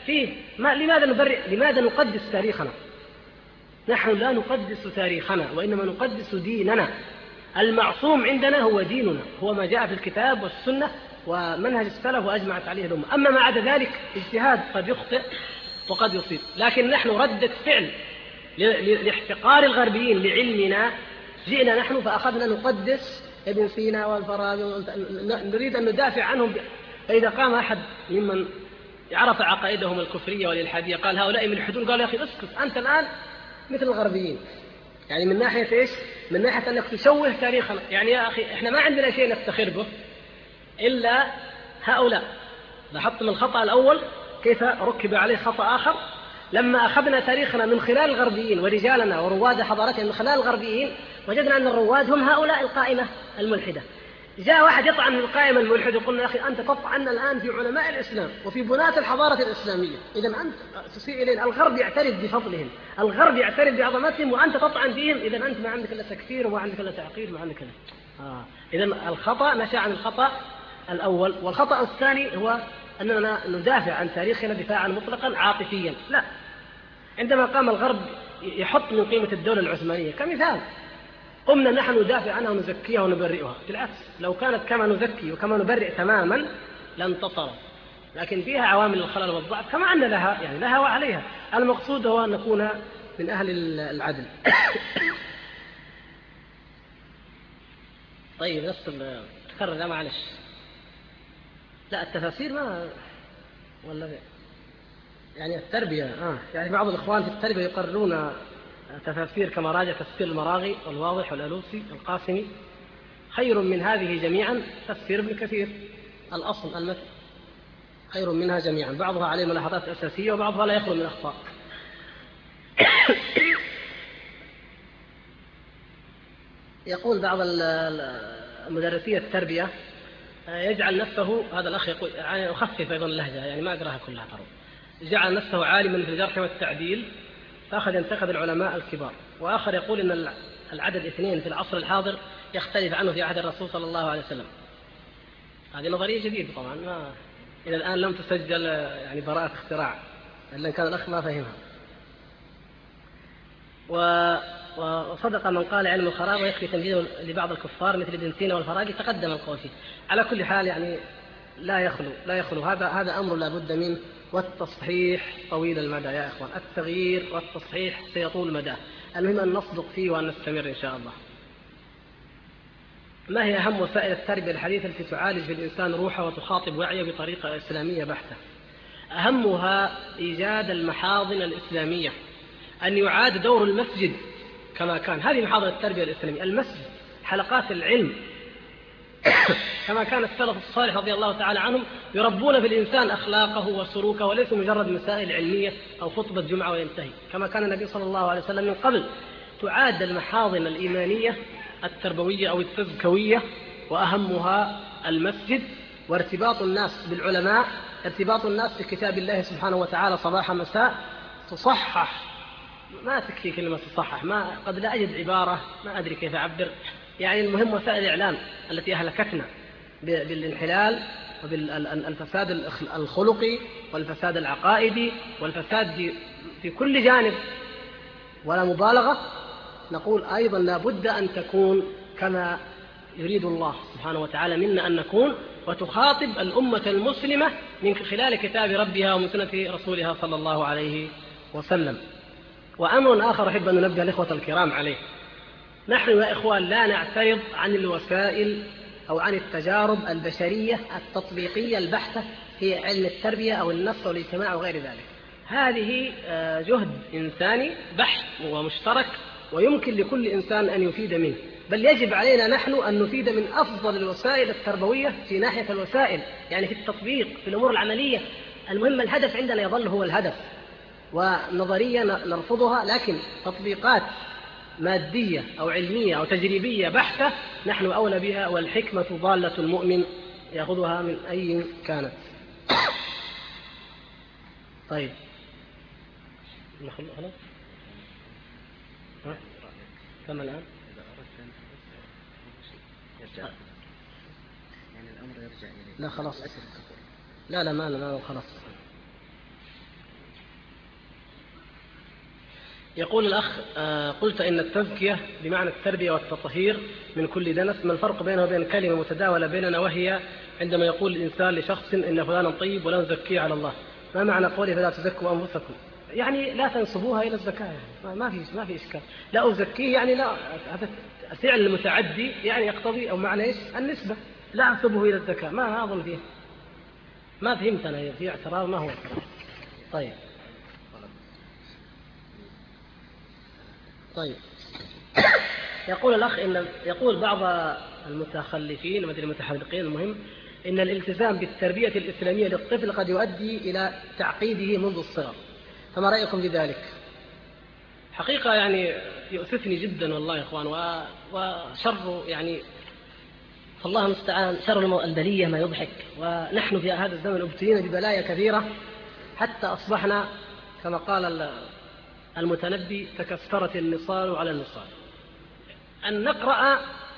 لماذا نقدس تاريخنا؟ نحن لا نقدس تاريخنا، وإنما نقدس ديننا. المعصوم عندنا هو ديننا، هو ما جاء في الكتاب والسنة ومنهج السلف وأجمعت عليه الأمة. أما ما عدا ذلك اجتهاد قد يخطئ وقد يصيب، لكن نحن ردة فعل لاحتقار الغربيين لعلمنا جئنا نحن فأخذنا نقدس ابن سينا والفارابي، نريد أن ندافع عنهم. فإذا قام أحد ممن عرف عقائدهم الكفرية والإلحادية قال هؤلاء ملحدون، قال يا أخي اسكت، أنت الآن مثل الغربيين. يعني من ناحية إيش؟ من ناحية أنك تشوه تاريخنا. يعني يا أخي إحنا ما عندنا شيء نفتخر به إلا هؤلاء. لاحظت من الخطأ الأول كيف ركب عليه خطأ آخر؟ لما أخذنا تاريخنا من خلال الغربيين ورجالنا ورواد حضارتنا من خلال الغربيين وجدنا أن الرواد هم هؤلاء القائمة الملحدة. جاء واحد يطعن في القائمة الملحدة يقول يا أخي أنت تطعن الآن في علماء الإسلام وفي بناة الحضارة الإسلامية، إذا أنت تسيء إلينا. الغرب يعترف بفضلهم، الغرب يعترف بعظمتهم، وأنت تطعن فيهم، إذا أنت ما عندك إلا تكفير وما عندك إلا تعقيد وما عندك إلا إذا الخطأ نشأ عن الخطأ الأول. والخطأ الثاني هو أننا ندافع عن تاريخنا دفاعا مطلقا عاطفيا. لا، عندما قام الغرب يحط من قيمة الدولة العثمانية كمثال، قمنا نحن ندافع عنها ونزكيها ونبرئها. بالعكس، لو كانت كما نزكي وكما نبرئ تماما لانتصرت، لكن فيها عوامل الخلل والضعف كما أن لها، يعني لها وعليها. المقصود هو أن نكون من أهل العدل. طيب نفس تكرر، لا معلش، لا التفاسير ما ولا يعني التربية يعني بعض الإخوان في التربية يقررون تفاسير كما راجع تفسير المراغي والواضح والألوسي القاسمي خير من هذه جميعا تفسير ابن كثير. الأصل المثل خير منها جميعا، بعضها عليه ملاحظات أساسية وبعضها لا يخلو من أخطاء. يقول بعض مدرسي التربية يجعل نفسه، هذا الأخ يقول يعني أخفف أيضا اللهجة يعني ما أقراها كلها ترى، جعل نفسه عالما في الجرح والتعديل فأخذ ينتقد العلماء الكبار. وآخر يقول إن العدد 2 في العصر الحاضر يختلف عنه في عهد الرسول صلى الله عليه وسلم. هذه نظرية جديدة طبعا، ما إلى الآن لم تسجل يعني براءة اختراع، إلا كان الأخ ما فهمها. وصدق من قال علم الخراب ويكفي تنفيذه لبعض الكفار مثل ابن سينا والفارابي، تقدم القول فيه. على كل حال يعني لا يخلو هذا أمر لا بد منه، والتصحيح طويل المدى يا إخوان، التغيير والتصحيح سيطول المدى. المهم أن نصدق فيه وأن نستمر إن شاء الله. ما هي أهم وسائل التربية الحديثة التي تعالج في الإنسان روحه وتخاطب وعيه بطريقة إسلامية بحتة؟ أهمها إيجاد المحاضن الإسلامية، أن يعاد دور المسجد كما كان. هذه محاضن التربية الإسلامية، المسجد، حلقات العلم كما كان السلف الصالح رضي الله تعالى عنهم يربون في الإنسان أخلاقه وسلوكه، وليس مجرد مسائل علمية أو خطبة جمعة وينتهي كما كان النبي صلى الله عليه وسلم من قبل. تعاد المحاضن الإيمانية التربوية أو التزكوية، وأهمها المسجد وارتباط الناس بالعلماء، ارتباط الناس بكتاب الله سبحانه وتعالى صباح مساء. تصحح، ما تكفي كلمة تصحح، قد لا أجد عبارة، ما أدري كيف أعبر. يعني المهم وسائل الإعلام التي أهلكتنا بالانحلال وبالفساد الخلقي والفساد العقائدي والفساد في كل جانب ولا مبالغة. نقول أيضا لا بد أن تكون كما يريد الله سبحانه وتعالى منا أن نكون، وتخاطب الأمة المسلمة من خلال كتاب ربها ومن سنة رسولها صلى الله عليه وسلم. وأمر آخر أحب أن ننبه الإخوة الكرام عليه، نحن يا إخوان لا نعترض عن الوسائل أو عن التجارب البشرية التطبيقية البحتة في علم التربية أو النفس أو الاجتماع وغير ذلك. هذه جهد إنساني بحث ومشترك، ويمكن لكل إنسان أن يفيد منه، بل يجب علينا نحن أن نفيد من أفضل الوسائل التربوية في ناحية الوسائل، يعني في التطبيق في الأمور العملية. المهم الهدف عندنا يظل هو الهدف، ونظرية نرفضها، لكن تطبيقات مادية أو علمية أو تجريبية بحتة نحن أولى بها، والحكمة ضالة المؤمن يأخذها من أي كانت. طيب خلاص كم الآن؟ إذا أردت أن يرجع يعني الأمر يرجع إليه. لا خلاص، لا ما خلاص. يقول الأخ قلت إن التزكية بمعنى التربية والتطهير من كل دنس، ما الفرق بينه وبين كلمة متداولة بيننا وهي عندما يقول الإنسان لشخص إن فلانا طيب ولا نزكيه على الله؟ ما معنى قوله فلا تزكوا أنفسكم؟ يعني لا تنسبوها إلى الزكاة، يعني ما في إشكال. لا أزكيه يعني لا، هذا فعل المتعدي يعني يقتضي أو معنى إيش النسبة، لا أنسبه إلى الزكاة. ما أظن فيه، ما فهمت أنا في اعتراض ما هو اعتراض. طيب يقول الأخ يقول بعض المتخلفين مثل المتحذقين المهم إن الالتزام بالتربية الإسلامية للطفل قد يؤدي إلى تعقيده منذ الصغر، فما رأيكم بذلك؟ حقيقة يعني يؤسفني جدا والله يا إخوان، وشر يعني فالله المستعان، شر البلية ما يضحك. ونحن في هذا الزمن ابتلينا ببلايا كثيرة حتى أصبحنا كما قال المتنبي تكثرت النصال على النصال. أن نقرأ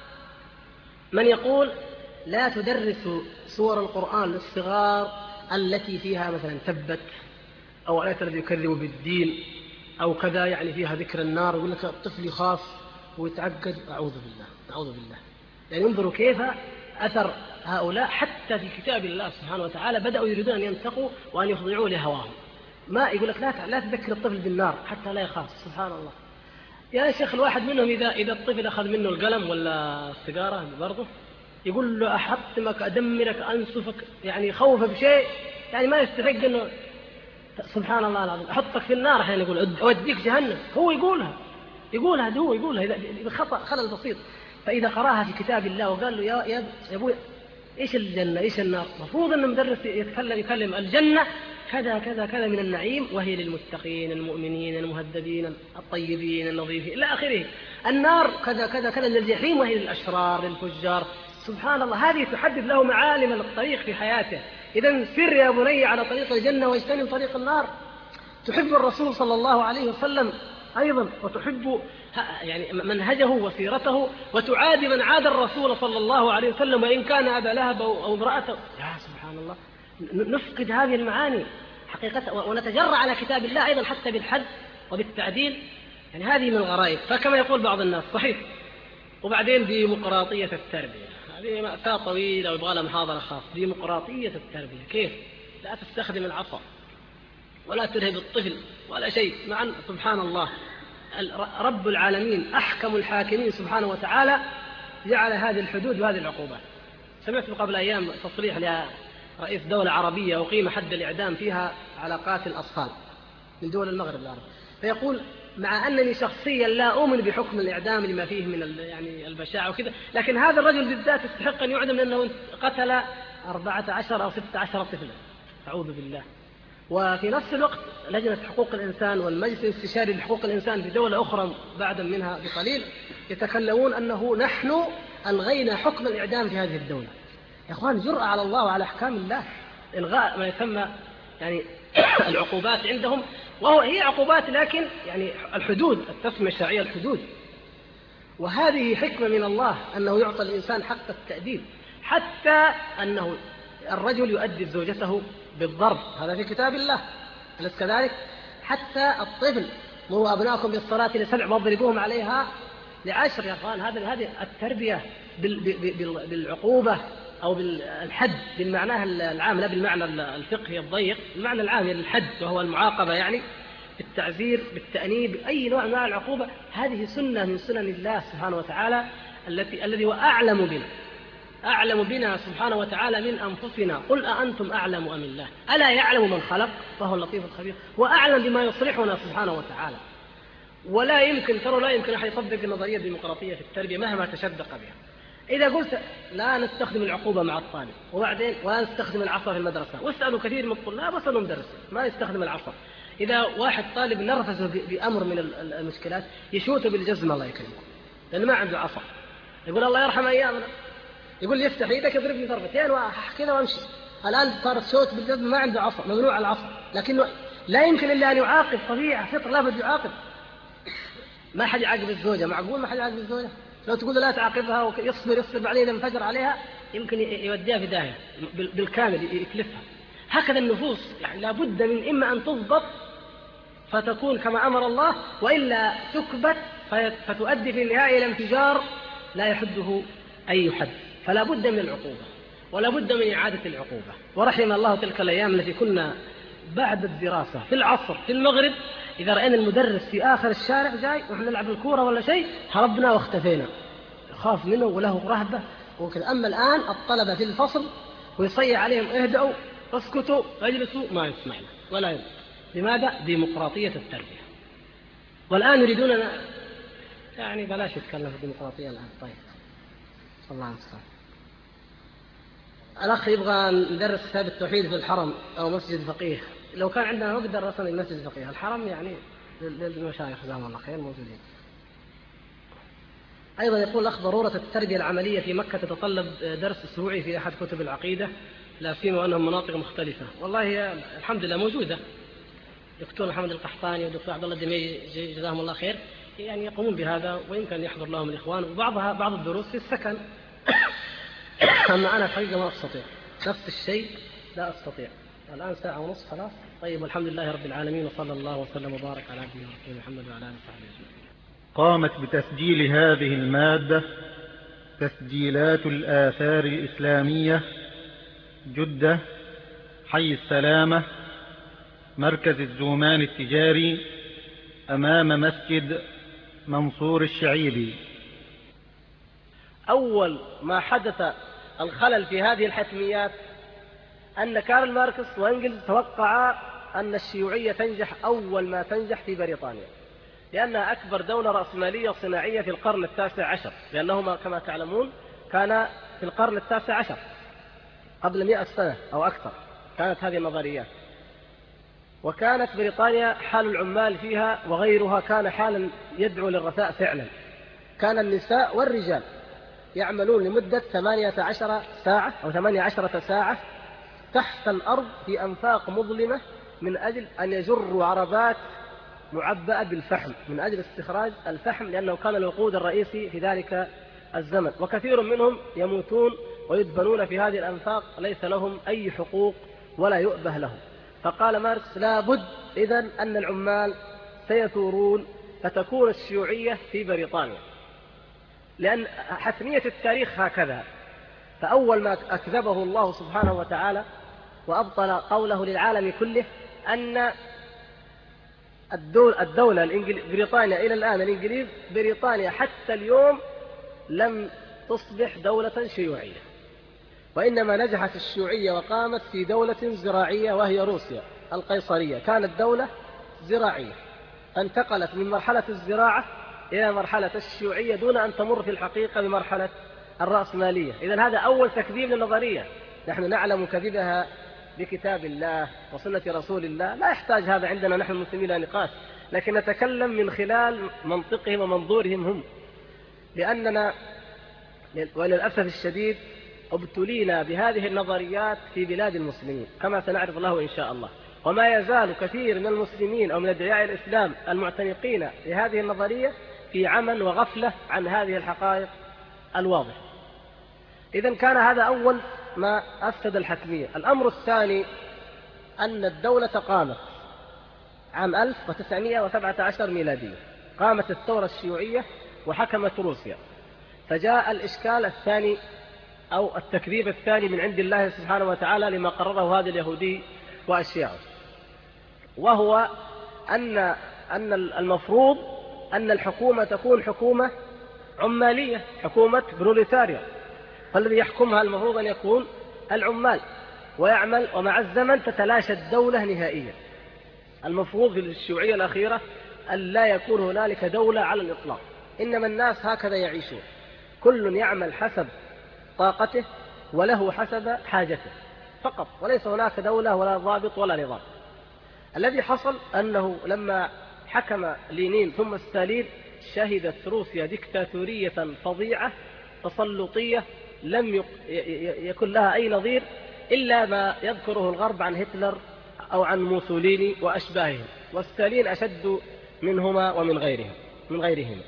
من يقول لا تدرس سور القرآن للصغار التي فيها مثلا تبت أو آية الذي يكذب بالدين أو كذا، يعني فيها ذكر النار، يقول لك الطفل يخاف ويتعقد. أعوذ بالله. يعني انظروا كيف أثر هؤلاء حتى في كتاب الله سبحانه وتعالى بدأوا يريدون أن ينتقوا وأن يخضعوا لهواهم. ما يقول لك لا تذكر الطفل بالنار حتى لا يخاف. سبحان الله يا شيخ. الواحد منهم إذا الطفل أخذ منه القلم ولا السيجارة برضه يقول له أحطمك أدمرك أنسفك، يعني خوف بشيء يعني ما يستحق أنه سبحان الله العظيم أحطك في النار. أحيانا يقول أوديك جهنم، هو يقولها إذا خلل بسيط. فإذا قراها في كتاب الله وقال له يا أبوي إيش الجنة إيش النار، مفروض أن المدرس يكلم الجنة كذا كذا كذا من النعيم وهي للمتقين المؤمنين المهذبين الطيبين النظيفين إلى آخره. النار كذا كذا كذا للجحيم وهي للأشرار للفجار. سبحان الله، هذه تحدد له معالم الطريق في حياته. إذا سر يا بني على طريق الجنة واجتنب طريق النار. تحب الرسول صلى الله عليه وسلم أيضا وتحب يعني منهجه وسيرته، وتعادي من عاد الرسول صلى الله عليه وسلم وإن كان أبا لهب أو امرأته. يا سبحان الله، نفقد هذه المعاني حقيقة ونتجرع على كتاب الله أيضا حتى بالحد وبالتعديل. يعني هذه من الغرائب. فكما يقول بعض الناس صحيح. وبعدين ديمقراطية التربية، هذه مأساة طويلة ويبغى لها محاضرة خاصة. ديمقراطية التربية كيف؟ لا تستخدم العصا ولا ترهب الطفل ولا شيء. مع سبحان الله رب العالمين أحكم الحاكمين سبحانه وتعالى جعل هذه الحدود وهذه العقوبات. سمعت قبل أيام تصريح لرئيس دولة عربية أقيم حد الإعدام فيها على قاتل أطفال من دول المغرب العربي، فيقول مع أنني شخصيا لا أؤمن بحكم الإعدام لما فيه من يعني البشاعة وكذا، لكن هذا الرجل بالذات يستحق أن يعدم لأنه قتل 14 أو 16 طفلا. أعوذ بالله. وفي نفس الوقت لجنة حقوق الإنسان والمجلس الاستشاري لحقوق الإنسان في دولة أخرى بعد منها بقليل يتكلمون أنه نحن ألغينا حكم الإعدام في هذه الدولة. يا أخوان، جرأة على الله وعلى أحكام الله. إلغاء ما يسمى يعني العقوبات عندهم، هي عقوبات لكن يعني الحدود، التسمية الشرعية الحدود. وهذه حكمة من الله أنه يعطى الإنسان حق التأديب، حتى أنه الرجل يؤدب زوجته بالضرب، هذا في كتاب الله. أليس كذلك؟ حتى الطفل مروا أبناءكم بالصلاة ل7 واضربوهم عليها ل10. يا أخوان، هذه التربية بالعقوبة أو بالحد بالمعنى العام، لا بالمعنى الفقهي الضيق، المعنى العام للحد وهو المعاقبة، يعني بالتعزير بالتأنيب أي نوع من العقوبة. هذه سنة من سنن الله سبحانه وتعالى الذي هو أعلم بنا سبحانه وتعالى من أنفسنا. قل أأنتم أعلم أم الله؟ ألا يعلم من خلق فهو اللطيف الخبير، وأعلم بما يصلحنا سبحانه وتعالى. ولا يمكن أحد يصدق النظرية الديمقراطية في التربية مهما تشدق بها. إذا قلت لا نستخدم العقوبة مع الطالب وبعدين ولا نستخدم العصا في المدرسة، واسألوا كثير من الطلاب واسألوا مدرس ما يستخدم العصا. إذا واحد طالب نرفزه بأمر من المشكلات يشوته بالجزمة الله يكرمكم لأنه ما عنده عصا، يقول الله يرحم أيامنا، يقول لي افتح يدك اضربني ضربتين وكذا وامشي. الآن صار شوت بالجزمة، ما عنده عصا، ممنوع العصا، لكنه لا يمكن إلا أن يعاقب. طبيعة فطر لابد يعاقب. ما حد يعاقب الزوجة، معقول ما حد يعاقب الزوجة؟ لو تقول لا تعاقبها ويصبر بعدين ينفجر عليها يمكن يوديها في داهية بالكامل، يتلفها. هكذا النفوس يعني لابد من إما أن تضبط فتكون كما أمر الله، وإلا تكبت فتؤدي في النهاية إلى انفجار لا يحده أي حد. فلا بد من العقوبة ولا بد من إعادة العقوبة. ورحم الله تلك الأيام التي كنا بعد الدراسة في العصر في المغرب، إذا رأينا المدرس في آخر الشارع جاي ونحن نلعب الكورة ولا شيء هربنا واختفينا، يخاف منه وله رهبة وكذا. أما الآن الطلبة في الفصل ويصيح عليهم اهدأوا اسكتوا اجلسوا، ما يسمعنا ولا يسمع. لماذا؟ ديمقراطية التربية. والآن يريدون يعني بلاش يتكلم في الديمقراطية الآن. طيب الله المستعان. الأخ يبغى ندرس كتاب التوحيد في الحرم أو مسجد فقيه. لو كان عندنا وقت درسنا المسجد فقيه. الحرم يعني للمشايخ جزاهم الله خير موجودين. أيضا يقول الأخ ضرورة التربية العملية في مكة تتطلب درس أسبوعي في أحد كتب العقيدة، لا سيما أنهم مناطق مختلفة. والله الحمد لله موجودة. دكتور محمد القحطاني ودكتور عبد الله الدميجي جزاهم الله خير يعني يقومون بهذا، ويمكن يحضر لهم الإخوان، وبعضها بعض الدروس في السكن. أما أنا الحقيقة ما أستطيع نفس الشيء، لا أستطيع. الآن 1:30 خلاص. طيب والحمد لله رب العالمين، وصلى الله وسلم وبارك على عبده ورسوله محمد وعلى آله وصحبه أجمعين. قامت بتسجيل هذه المادة تسجيلات الآثار الإسلامية، جدة، حي السلامة، مركز الزومان التجاري، أمام مسجد منصور الشعيبي. أول ما حدث الخلل في هذه الحتميات أن كارل ماركس وإنجلز توقعا أن الشيوعية تنجح أول ما تنجح في بريطانيا، لأنها أكبر دولة رأسمالية صناعية في القرن 19، لأنهما كما تعلمون كان في القرن 19 قبل 100 سنة أو أكثر كانت هذه النظريات. وكانت بريطانيا حال العمال فيها وغيرها كان حالا يدعو للرثاء فعلا. كان النساء والرجال يعملون لمدة 18 ساعة أو 18 ساعة تحت الأرض في أنفاق مظلمة من أجل أن يجروا عربات معبأة بالفحم، من أجل استخراج الفحم، لأنه كان الوقود الرئيسي في ذلك الزمن. وكثير منهم يموتون ويدفنون في هذه الأنفاق ليس لهم أي حقوق ولا يؤبه لهم. فقال ماركس لا بد إذن أن العمال سيثورون فتكون الشيوعية في بريطانيا، لأن حتمية التاريخ هكذا. فأول ما أكذبه الله سبحانه وتعالى وأبطل قوله للعالم كله أن الدولة بريطانيا إلى الآن الإنجليز، بريطانيا حتى اليوم لم تصبح دولة شيوعية، وإنما نجحت الشيوعية وقامت في دولة زراعية وهي روسيا القيصرية. كانت دولة زراعية فانتقلت من مرحلة الزراعة إلى مرحلة الشيوعية دون أن تمر في الحقيقة بمرحلة الرأسمالية. إذن هذا أول تكذيب للنظرية. نحن نعلم كذبها بكتاب الله وسنة رسول الله، لا يحتاج هذا عندنا نحن المسلمين إلى نقاش، لكن نتكلم من خلال منطقهم ومنظورهم هم. لأننا وللأسف الشديد ابتلينا بهذه النظريات في بلاد المسلمين كما سنعرف الله إن شاء الله. وما يزال كثير من المسلمين أو من أدعياء الإسلام المعتنقين لهذه النظرية في عمى وغفلة عن هذه الحقائق الواضحة. إذن كان هذا أول ما أفسد الحتمية. الأمر الثاني أن الدولة قامت عام 1917 ميلادية، قامت الثورة الشيوعية وحكمت روسيا. فجاء الإشكال الثاني أو التكذيب الثاني من عند الله سبحانه وتعالى لما قرره هذا اليهودي وأشياعه، وهو أن المفروض أن الحكومة تكون حكومة عمالية، حكومة بروليتاريا، فالذي يحكمها المفروض أن يكون العمال ويعمل، ومع الزمن تتلاشى الدولة نهائيا. المفروض في الشيوعية الأخيرة أن لا يكون هنالك دولة على الإطلاق، إنما الناس هكذا يعيشون، كل يعمل حسب طاقته وله حسب حاجته فقط، وليس هناك دولة ولا ضابط ولا نظام. الذي حصل أنه لما حكم لينين ثم ستالين شهدت روسيا ديكتاتورية فظيعة تسلطية لم يكن لها أي نظير إلا ما يذكره الغرب عن هتلر أو عن موسوليني وأشباههم، وستالين أشد منهما ومن غيرهما.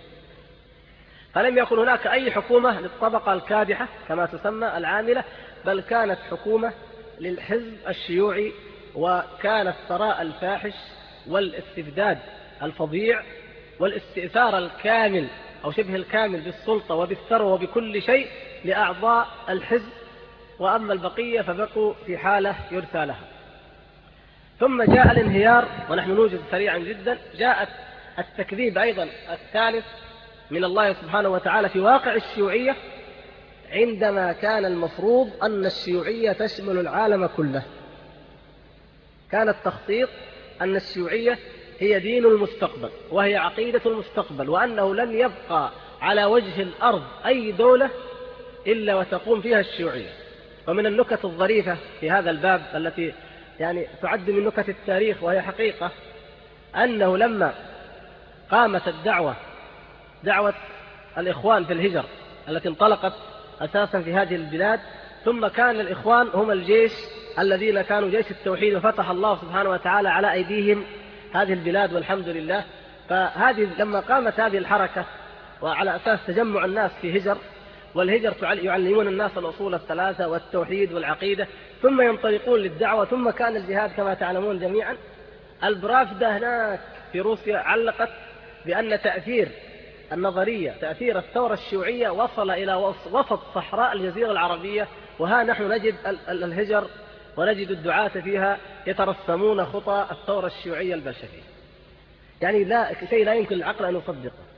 فلم يكن هناك أي حكومة للطبقة الكادحة كما تسمى العاملة، بل كانت حكومة للحزب الشيوعي، وكان الثراء الفاحش والاستبداد الفظيع والاستئثار الكامل أو شبه الكامل بالسلطة وبالثروة وبكل شيء لأعضاء الحزب، وأما البقية فبقوا في حالة يرثى لها. ثم جاء الانهيار ونحن نوجد سريعا جدا، جاء التكذيب أيضا الثالث من الله سبحانه وتعالى في واقع الشيوعية، عندما كان المفروض أن الشيوعية تشمل العالم كله. كان التخطيط أن الشيوعية هي دين المستقبل وهي عقيدة المستقبل، وأنه لن يبقى على وجه الأرض أي دولة إلا وتقوم فيها الشيوعية. ومن النكت الظريفة في هذا الباب التي يعني تعد من نكت التاريخ وهي حقيقة، أنه لما قامت دعوة الإخوان في الهجر التي انطلقت أساسا في هذه البلاد، ثم كان الإخوان هم الجيش الذين كانوا جيش التوحيد، وفتح الله سبحانه وتعالى على أيديهم هذه البلاد والحمد لله. فهذه لما قامت هذه الحركة وعلى أساس تجمع الناس في هجر، والهجر يعلمون الناس الأصول الثلاثة والتوحيد والعقيدة، ثم ينطلقون للدعوة، ثم كان الجهاد كما تعلمون جميعا. البرافدا هناك في روسيا علقت بأن تأثير النظرية، تأثير الثورة الشيوعية وصل إلى وسط صحراء الجزيرة العربية، وها نحن نجد الهجر ونجد الدعاة فيها يترسمون خطى الثورة الشيوعية البلشفية. يعني شيء لا يمكن العقل أن يصدقه.